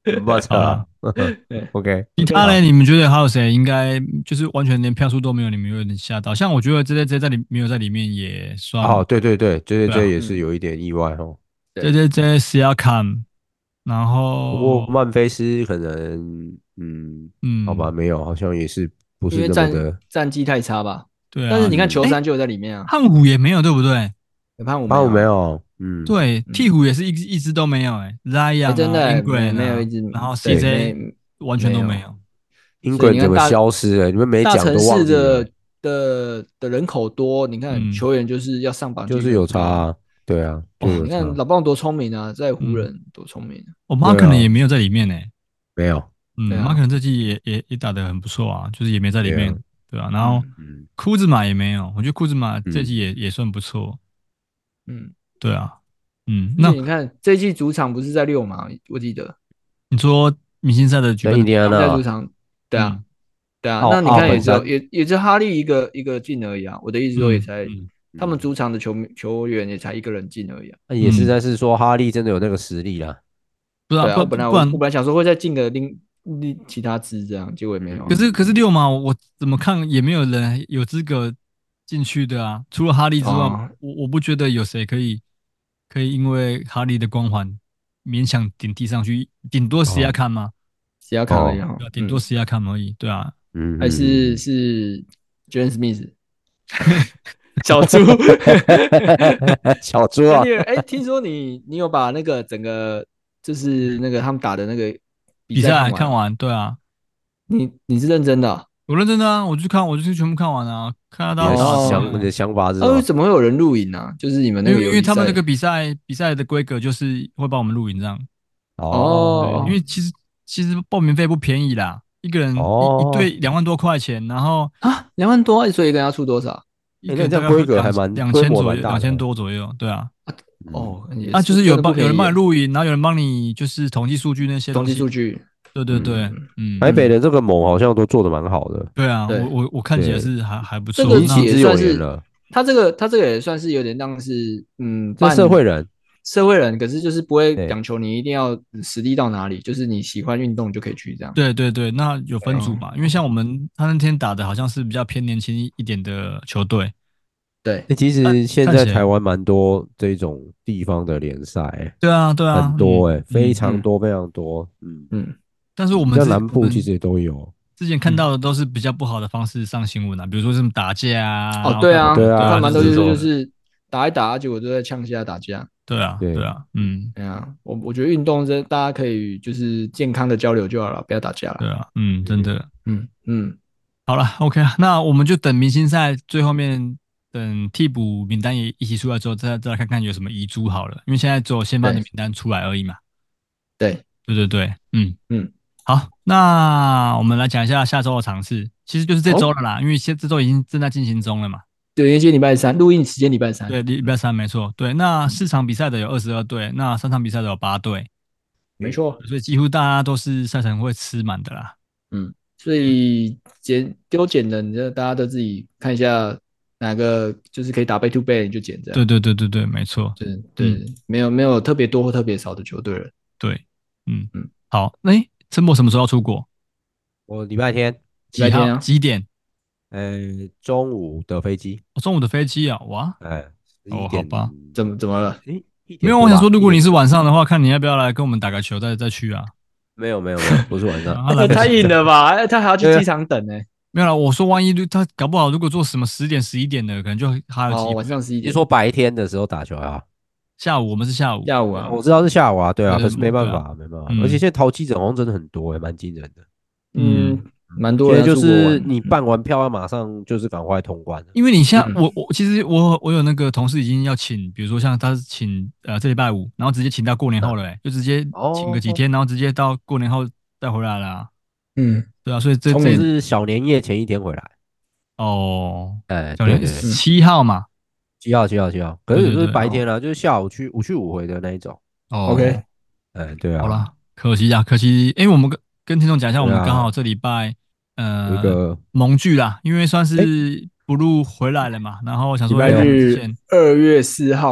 不错啊。OK，
其他嘞，你们觉得还有谁应该就是完全连票数都没有？你们有点吓到。像我觉得 J J J 在里没有在里面也算
哦，对对对，这
对啊
这也是有一点意外哦。
，J J J Siakam，然
不过
后
曼菲斯可能，嗯，好吧，
嗯，
没有，好像也是不是
因为战
那么的。
战绩太差吧。
对啊，
但是你看
嗯
哎，
球三就有在里面啊，
汉虎也没有，对不对？
有判我没
八五
有啊？
没有，嗯，
对，
嗯
鹈鹕也是一一支都没有，哎
哎，
，Zion 啊
真的欸没
，Ingram 啊，
没有一支，
然后
对，
对
C J
没
完全都没
没有。
有。
英格
所以你看大
怎么消失了？你们没
大城
讲都忘
市的
记了，
的的人口多，你看
嗯，
球员就是要上榜
就是有
几率很高啊。
差啊，对啊，就
哇，
有差，
你看老棒多聪明啊，在湖
嗯，
人多聪明啊。
我妈
对啊，
可能也没有在里面呢。
没有，
嗯，
对啊，
马可能这季也也也打得很不错啊，就是也没在里
对啊，
面，对啊。然后
嗯
嗯
库兹马也没有，我觉得库兹马这
嗯，
季也也算不错，
嗯，
对啊。嗯，
而且
那
你看这一季主场不是在六嘛？我记得
你说明星赛的举
在印
办的地方，
第安纳啊，
在主场，对啊，
嗯
对啊。
奥
那你看也只有
奥本山，
也也就哈利一个一个进而已啊。我的意思说也才
嗯嗯
他们
嗯，
主场的球球员也才一个人进而已啊。
那也是
嗯，
在是说哈利真的有那个实力啦，
不知道
对啊，我本来
不不然，
我我本来想说会再进个另另其他支这样，结果也没有啊。
可是可是六嘛，我怎么看也没有人有资格进去的啊，除了哈利之外，
啊，
我我不觉得有谁可以可以因为哈利的光环勉强顶替上去，顶多谁要
哦
看吗？
只要看而已
哦，
哈。
对啊，顶多
嗯，
谁要看而已，对啊。
嗯
还是
嗯
是 James Smith 小猪。
嗯，小猪
哎，
啊，
你哎，听说你你有把那个整个就是那个他们打的那个比
比
赛看完哦？
赛看完，对啊，
你你是认真的啊？
我认真的啊，我就看，我就是全部看完啊，看到大
你的
家打
哦，
想你的
成这样。
想法是什
啊，
么？
怎么会有人录影啊？就是你们那个
因为因为
友谊赛
他们那个比赛比赛的规格就是会帮我们录影这样，对，因
哦
为其实其实报名费不便宜啦，一个人一一队
哦，
两万多块钱，然后
啊，两万多，所以一个人要出多少？
一
哎，
个人大概会
那这样规格还
两两
蛮规模
千左右，
蛮大的欸，
两千多左右，对啊，
嗯，
哦，也
啊就是有
真的不
帮有人
便宜耶。
帮你录影，然后有人帮你就是统计数据那些
统计
东西，
数据，
对对对，
嗯，
嗯，
台北的这个盟好像都做的蛮好的，
对啊，
对
我我我看起来
对，
是还还不
这
错，那
已经行之有
个也算是
年了，
他这个他这个也算是有点像是嗯
这
办
社会人，
社会人，可是就是不会
对，
讲求你一定要实力到哪里，就是你喜欢运动就可以去这样。
对对对，那有分组
嗯，
嘛？因为像我们他那天打的好像是比较偏年轻一一点的球队，
对，
欸其
看
实现
看起来，
在台湾蛮多这种地方的联赛欸，
对啊对
很
啊，嗯
多哎，非
嗯，
嗯
常多非常多，嗯，
嗯，
但是我们之
像南
我们
部其实也都有，
之前看到的都是比较不好的方式上新闻啊，比如说什么打架啊，
哦，
然后
对啊，
干嘛的，
对啊
我看
对啊，就
蛮多就是
是这种的，
就是打一打，结果都在呛下打架。
对啊对
对，
啊，嗯
对啊，我我觉得运动这大家可以就是健康的交流就好了，不要打架了。
对啊，嗯，真
嗯，
的。
嗯嗯，
好了，OK 啊，那我们就等明星赛最后面等替补名单也一起出来之后，再再来看看有什么遗珠好了，因为现在只有先发的
对
名单出来而已嘛。
对，
对对对，嗯
嗯，
好，那我们来讲一下下周的场次，其实就是这周了啦，因为现这周已经正在进行中了嘛。
对，因为今天礼拜三，录音时间礼拜三。
对，礼礼拜三没错。对，那四场比赛的有二十二队，那三场比赛的有八队，
没错。
所以几乎大家都是赛程会吃满的啦。
嗯，所以捡丢捡的，你就大家都自己看一下哪个就是可以打 back to back 你就捡这样。
对对对对对，没错。
对对，没有没有特别多或特别少的球队了。
对，嗯
嗯
嗯，好，那陈博什么时候要出国？
我礼拜天，
几号？
礼拜天啊，
几点？
呃，中午的飞机，
哦中午的飞机啊，哇，
哎，十
哦，
一点，
好吧，
怎么怎么了？
诶，一
没有，
点多吧
我想说，如果你是
一点
晚上的话，看你要不要来跟我们打个球，再再去啊。
没有没有没有，不是晚上，
啊他来不及
太硬了吧？哎他还要去机场等呢。
没有啦，我说万一他搞不好，如果做什么十点、十一点的，可能就还有
哦，
机会。
晚上十一点，
你说白天的时候打球啊？
下午我们是下午，
下午啊，
我知道是下午啊，对啊，
对对
可是没办
对啊
法，没办法，
嗯
而且现在淘机整好像真的很多，也蛮惊人的。
嗯，蛮多
现在就
人要出国玩
是你办完票，要马上就是赶快通关了。
因为你像
嗯
我我其实我我有那个同事已经要请，比如说像他是请呃这礼拜五，然后直接请到过年后了、欸，就直接请个几天，然后直接到过年后再回来啦。
嗯，
对啊，所以这
我
这
是小年夜前一天回来，
哦，
哎，
小年
对对对，
七号嘛，
七号七号七号，可是也不是
对对对
白天啊，就是下午去五去五回的那一种。
哦
OK
哎，对啊，
好啦，可惜啊，可惜，因为我们跟跟听众讲一下，我
对啊
们刚好这礼拜
有
呃
一个
盟聚啦，因为算是不录回来了嘛，然后想
礼
说要
拜日
之前
二月四号，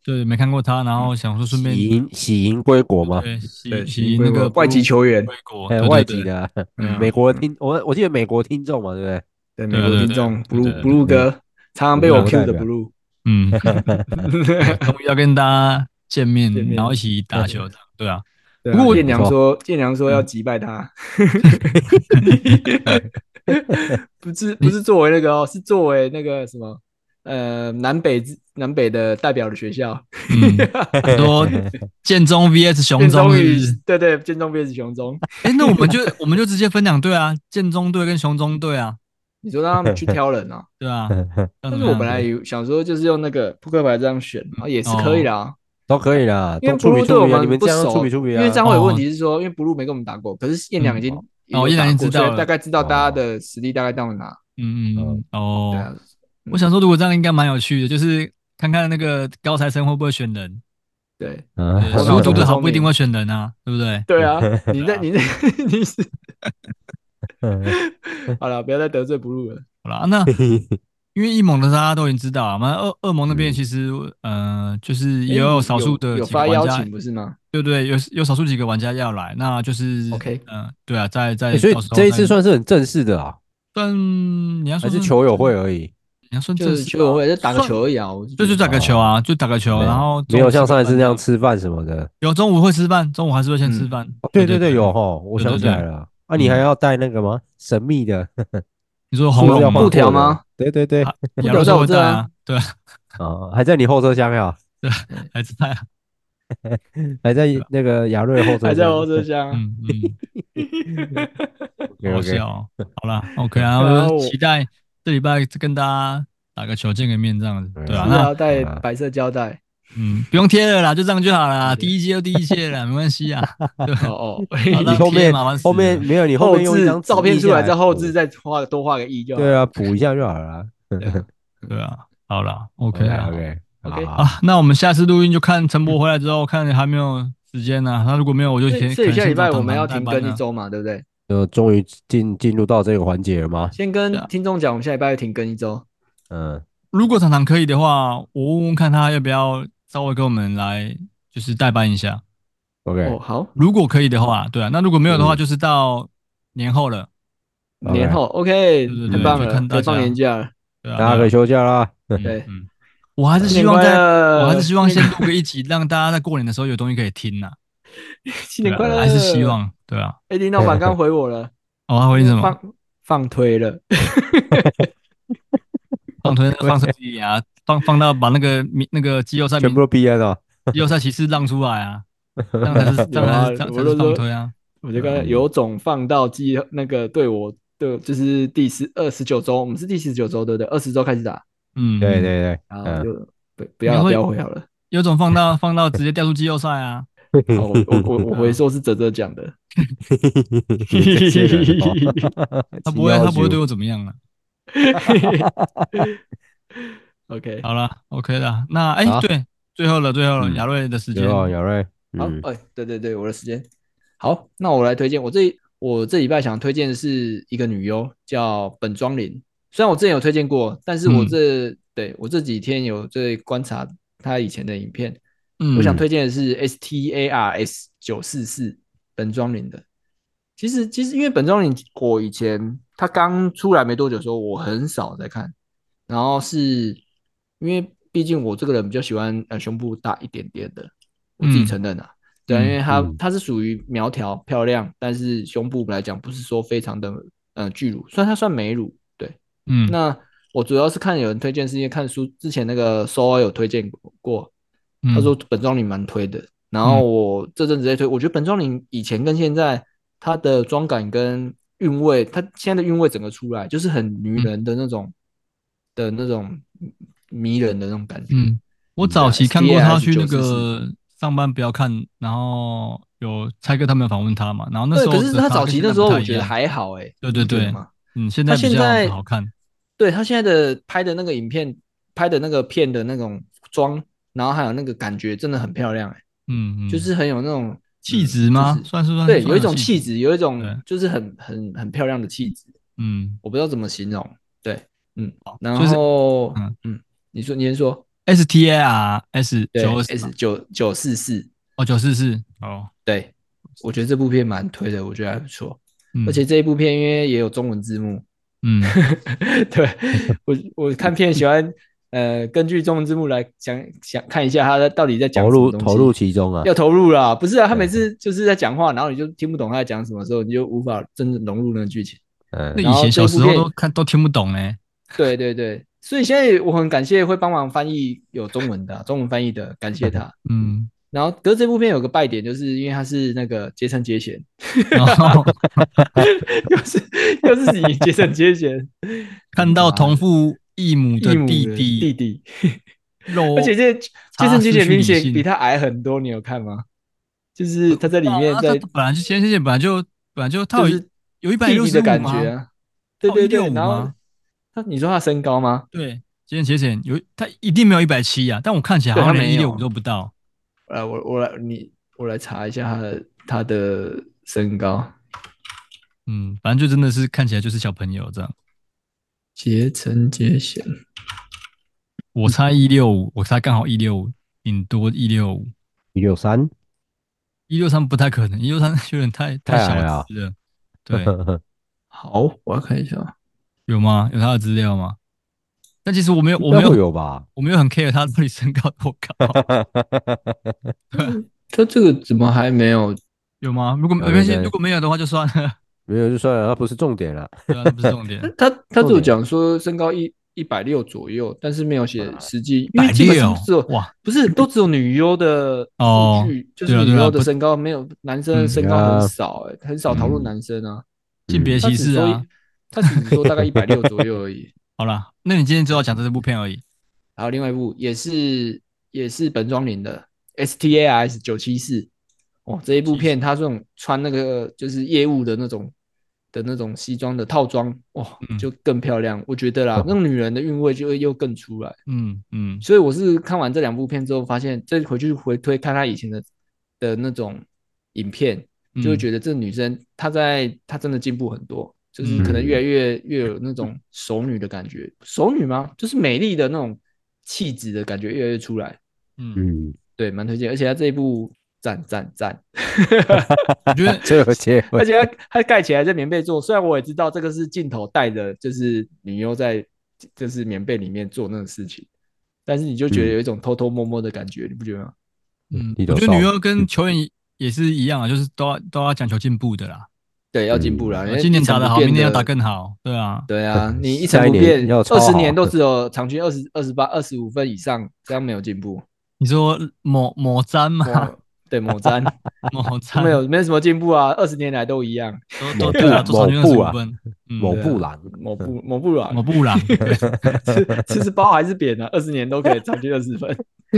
对，没看过他，然后想说顺便
喜迎喜迎归国吗？
对洗
对
洗那个
外籍球员
归国，
哎，外
对对对
籍的啊，
嗯
美国听我我记得美国听众嘛，对不对？
对美国
对对对
听众
对
Blue
对对
Blue 哥常常被我 Q 的 Blue，
嗯，对，终于要跟大家见面，
见面
然后一起打球，这样对啊。
对啊，
不过我
燕良
不错
说燕良说要
嗯
击败他，不是不
你
是作为那个哦，是作为那个什么呃南北之南北的代表的学校，
嗯，你说建中 V S 雄
建中与
中是不是？
对对建中 V S 雄中，
哎，那我们就我们就直接分两队啊，建中队跟雄中队啊，
你说让他们去挑人啊？
对啊。这样
但
怎么样？
是我本来有想说就是用那个扑克牌这样选啊，也是可以的啊。
都可以啦，
因为
都出比
Blue 对我
出比啊，你
们不
们这样出
熟，
比出比啊
因为这。样会有问
哦
题是说，因为 Blue 没跟我们打过，可是燕良已经
嗯
也有
哦燕良已经
打过
知道了
所以大概知道大家的实力大概到哪。
嗯嗯嗯，哦，
对啊，
我想说，如果这样应该蛮有趣的，就是看看那个高材生会不会选人。
对
嗯
对，
头脑这么
十五组队好
聪明
不一定会选人啊，对不对？
对啊，你在你在你是
嗯
好了，不要再得罪 Blue 了。
好啦，那因为一盟的大家都已经知道啊，嘛二二盟那边
嗯
其实呃，就是也
诶
有
你有
少数的
有发邀
几个玩家，
请不是吗
对不对？有有少数几个玩家要来，那就是
？OK，
嗯、呃对啊，在在
欸所以
到时候
这一次
再
算是很正式的啊，
算你要说
还是球友会而已？
你要算
就
正式
是球友会就打个
算
球而已啊，我
就是打个球啊，就打个球，
对
然后
没有像上一次那样
吃
吃饭什么的。
有中午会吃饭，中午还是会先吃
嗯
饭。
哦对对
对
对，有哈，我想起来了。啊，你还要带那个吗？神秘的
你说红龙吗？
布条吗？
对对对，
啊
布条
亚洲会
在我这啊
带啊，对啊，
啊，还在你后车厢呀，
对啊，还是带啊，
还在那个亚瑞后车厢，
还在我这厢啊。
嗯嗯，好
OK，OK
笑哦。好啦 o k 啊，
然后我
我期待这礼拜跟大家打个球，见个面这样子，对啊，那
是啊，带白色胶带。
嗯，不用贴了啦，就这样就好了啦，
对
第一届就第一届了，没关系啊。对，
哦哦，
好那
你后面
贴麻烦死
后面
了
没有，你后
后置
面用一张纸
照片出来，
立下
再后置
补
再画多画个一就好。
对啊，补一下就好了啦。
对啊，好啦 o k 啊
OK
OK
好，
啊，那我们下次录音就看陈博回来之后，看还没有时间呢。那如果没有，我就
所以
先
所以下礼拜我
可能先找
们要停
糖糖代班啊
更一周嘛，对不对？
就终于进进入到这个环节了吗？
先跟
对啊
听众讲，我们下礼拜要停更一周。
嗯，
如果糖糖可以的话，我问问看他要不要稍微跟我们来，就是代班一下。
OK，
哦，好，
如果可以的话，对啊，那如果没有的话，
嗯
就是到年后了。
OK
年后 OK，
对对对
太棒了，
就看大
可以放
家
年假了。
对啊，
大家可以休假啦。
嗯
对
嗯，我还是
新年快
希望在，
乐
我还是希望先录个一集，让大家在过年的时候有东西可以听呐。
新年快乐，
对啊还是希。望，对啊。
哎，林老板刚回我了，
哦，他回你什么？
放放推了，
放推放推机啊，放放到把那个名那个季后赛名
全部都毕业了。
季后赛骑士让出来啊，这样才是这样才是这样才是放推啊。
我就刚才有种放到季那个对我对，就是第十二十九周，我们是第十九周对不对？二十周开始打，
嗯，
对对对，
然后
嗯，
就不不要了不要回好了。
有种放到放到直接掉出季后赛啊。
好，我我我我回说是泽泽讲的，
这些人哦
他不会他不会对我怎么样啊。
OK，
好了 OK 的，那哎、
好
对，最后了最后了，
嗯
亚瑞的时间。
有啊，亚瑞，
好，
嗯
哎，对对对，我的时间。好，那我来推荐，我这我这礼拜想推荐的是一个女优，叫本庄绫。虽然我之前有推荐过，但是我这、对我这几天有在观察她以前的影片，
嗯，
我想推荐的是 S T A R S 九四四本庄绫的。其实其实因为本庄绫我以前她刚出来没多久的时候，我很少在看，然后是因为毕竟我这个人比较喜欢呃胸部大一点点的，我自己承认啊。对、啊，因为她
嗯
她是属于苗条漂亮，但是胸部来讲不是说非常的呃巨乳，虽然她算美乳，对，
嗯，
那我主要是看有人推荐，是因为看书之前那个 S O A 有推荐过，
嗯
他说本庄绫蛮推的，然后我这阵子在推，我觉得本庄绫以前跟现在她的妆感跟韵味，她现在的韵味整个出来，就是很女人的那种、的那种迷人的那种感觉。
嗯，我早期看过他去那个上班不要看，然后有蔡哥他们访问他嘛，然后那时候
对，可是他早期那时候我觉得
还
还好哎、欸，
对对对
嘛，
嗯，现在比较不好看。
对他现在的拍的那个影片，拍的那个片的那种妆，然后还有那个感觉真的很漂亮哎、欸，
嗯嗯，
就是很有那种
气质吗？
嗯就是、
算是算
对，有一种
气
气质，有一种就是很很很漂亮的气质。
嗯，
我不知道怎么形容。对，嗯，然
就是
后
嗯
嗯，你说你先说。
S T A R S
对
九
S 九九四四
哦九四四哦，
对，我觉得这部片蛮推的，我觉得还不错。
嗯、
而且这一部片因为也有中文字幕，
嗯，
对我我看片喜欢呃根据中文字幕来想想看一下他到底在讲
投
什么东西，
入投入其中啊，
要投入啦，不是啊？他每次就是在讲话，然后你就听不懂他在讲什么时候，你就无法真正融入那个剧情。
嗯
那，
然后
以前小时候
这部片
都看都听不懂呢。
对对对，所以现在我很感谢会帮忙翻译有中文的啊、中文翻译的，感谢他。
嗯，
然后，可是这部片有个败点，就是因为他是那个杰森·杰贤，
然后
又是又是以杰森·杰贤
看到同父异母的
异母的
弟弟
弟弟，
肉，
而且这杰
差
森·杰贤明
失去理性
显比他矮很多，你有看吗？就是他在里面
啊
在
他本来就杰森姐本来就本来就他有
就是
有一百六十五
弟弟的感觉
吗？
啊，对对对，
他有一六五
然后
吗？
他你说他身高吗？
对，杰森杰森有他一定没有一百七啊，但我看起来好像
对他没有
连一六五都不到。
来，我我来你我来查一下他的他的身高，
嗯，反正就真的是看起来就是小朋友这样。
杰森·杰贤。
我猜一六五，我猜刚好一六五，顶多一六五，
一六三，
一六三不太可能，一六三有点太太小
太矮了
只了。对，
好，我要看一下。
有吗？有他的资料吗？但其实我没有，我
应该会
没有，
有吧？
我没有很 care 他到底身高多高，
他这个怎么还没有？
有吗？如果
有
没关系，
有有
如果没有的话就算了，
没有就算了，它不是重点了。
对啊，那不是重点。
他他只有
重点
讲说身高一一百六左右，但是没有写实际，因为基本上
一百六
只有
哇，
不是都只有女优的
哦
数据，就是
对啊对啊
女优的
不
身高没有男生的
嗯
身高
啊
很少，哎，很少讨论男生啊。
性别
他只说
歧视啊。
他只说大概一百六左右而已。
好啦，那你今天只要讲这部片而已。
然后另外一部也是也是本庄林的 S T A R S 九七四，哦，这一部片他这种穿那个就是业务的那种的那种西装的套装，哇、
嗯
就更漂亮，我觉得啦，那种女人的韵味就会又更出来。
嗯嗯
所以我是看完这两部片之后，发现再回去回推看他以前的的那种影片，就会觉得这女生她在她真的进步很多，就是可能越来越越有那种熟女的感觉，熟女吗？就是美丽的那种气质的感觉越来越出来。
嗯，
嗯，
对，蛮推荐，而且他这一部赞赞赞，
我觉得
这有结尾
而且他他盖起来在棉被做，虽然我也知道这个是镜头带的，就是女优在就是棉被里面做那个事情，但是你就觉得有一种偷偷摸摸的感觉，你不觉得吗？
嗯，
地头少
我觉得女优跟球员也是一样啊，就是都要都要讲求进步的啦。
对，要进步啦，因为
今年打得好，
一成不变
明年要打更好，对啊。
对啊，你一成
下一年
不变，
要超好
二十年都只有场均二十二十八、二十五分以上，这样没有进步。
你说某某詹吗？
某对某詹
某詹
没有没有什么进步啊，二十年来都一样。
都都对啊，都场均二十
某部啊
五分。嗯
某
对啊
布朗，
某布某布朗
某布朗，对，
吃吃是包还是扁啊？二十年都可以场均二十分。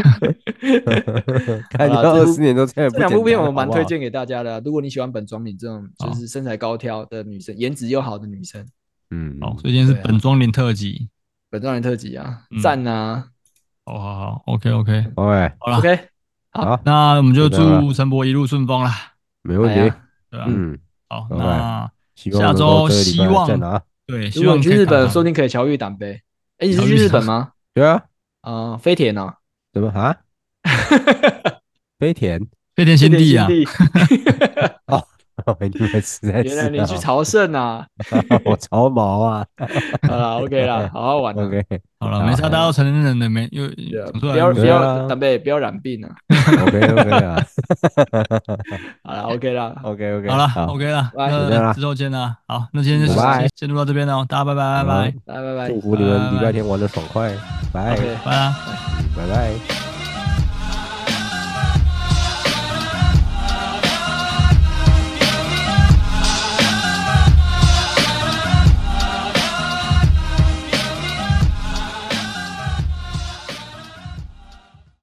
看
好啦这部
到二十年都这样不简单，
这两部片我蛮
好不好
推荐给大家的啊、如果你喜欢本庄敏这种就是身材高挑的女生，颜值又好的女生，
嗯，
好，所以今天是
对啊
本庄林特辑。
本庄人特辑啊
嗯，
赞啊
好好好，OK OK，
OK，
好了，
！OK，
好，
那我们就
就这样
祝陈博一路顺风啦，
没问题
哎呀，
对吧？
嗯，
好，
OK
那
希望
下
能够
周
这个礼拜
希望
再拿，
对，
如
希望
果你去日本，
可以看到
说不定可以乔玉挡杯。哎，你是去
乔玉挡
日本吗？
对啊，
啊，飞田哦，
怎么啊？飞田
飞天新地啊，
飞田新地
哦，你们实在是
原来你去
啊
朝圣啊！
我超毛啊
好啦 OK 啦，好好玩啊。
，OK，
好了，没差，大家都成年人了，没又
对啊
讲出来
不要不
对啊
要挡杯，不要染病啊。
OK OK 啊
好啦 OK 啦，
，OK OK，
好了，OK 了，
拜
就这样啦
那之后见啦。好，那今天就
拜拜
先先录到这边了，大家拜拜拜拜
来拜拜
祝福你们礼拜天玩的爽快，拜
，OK。
拜啦。
拜拜。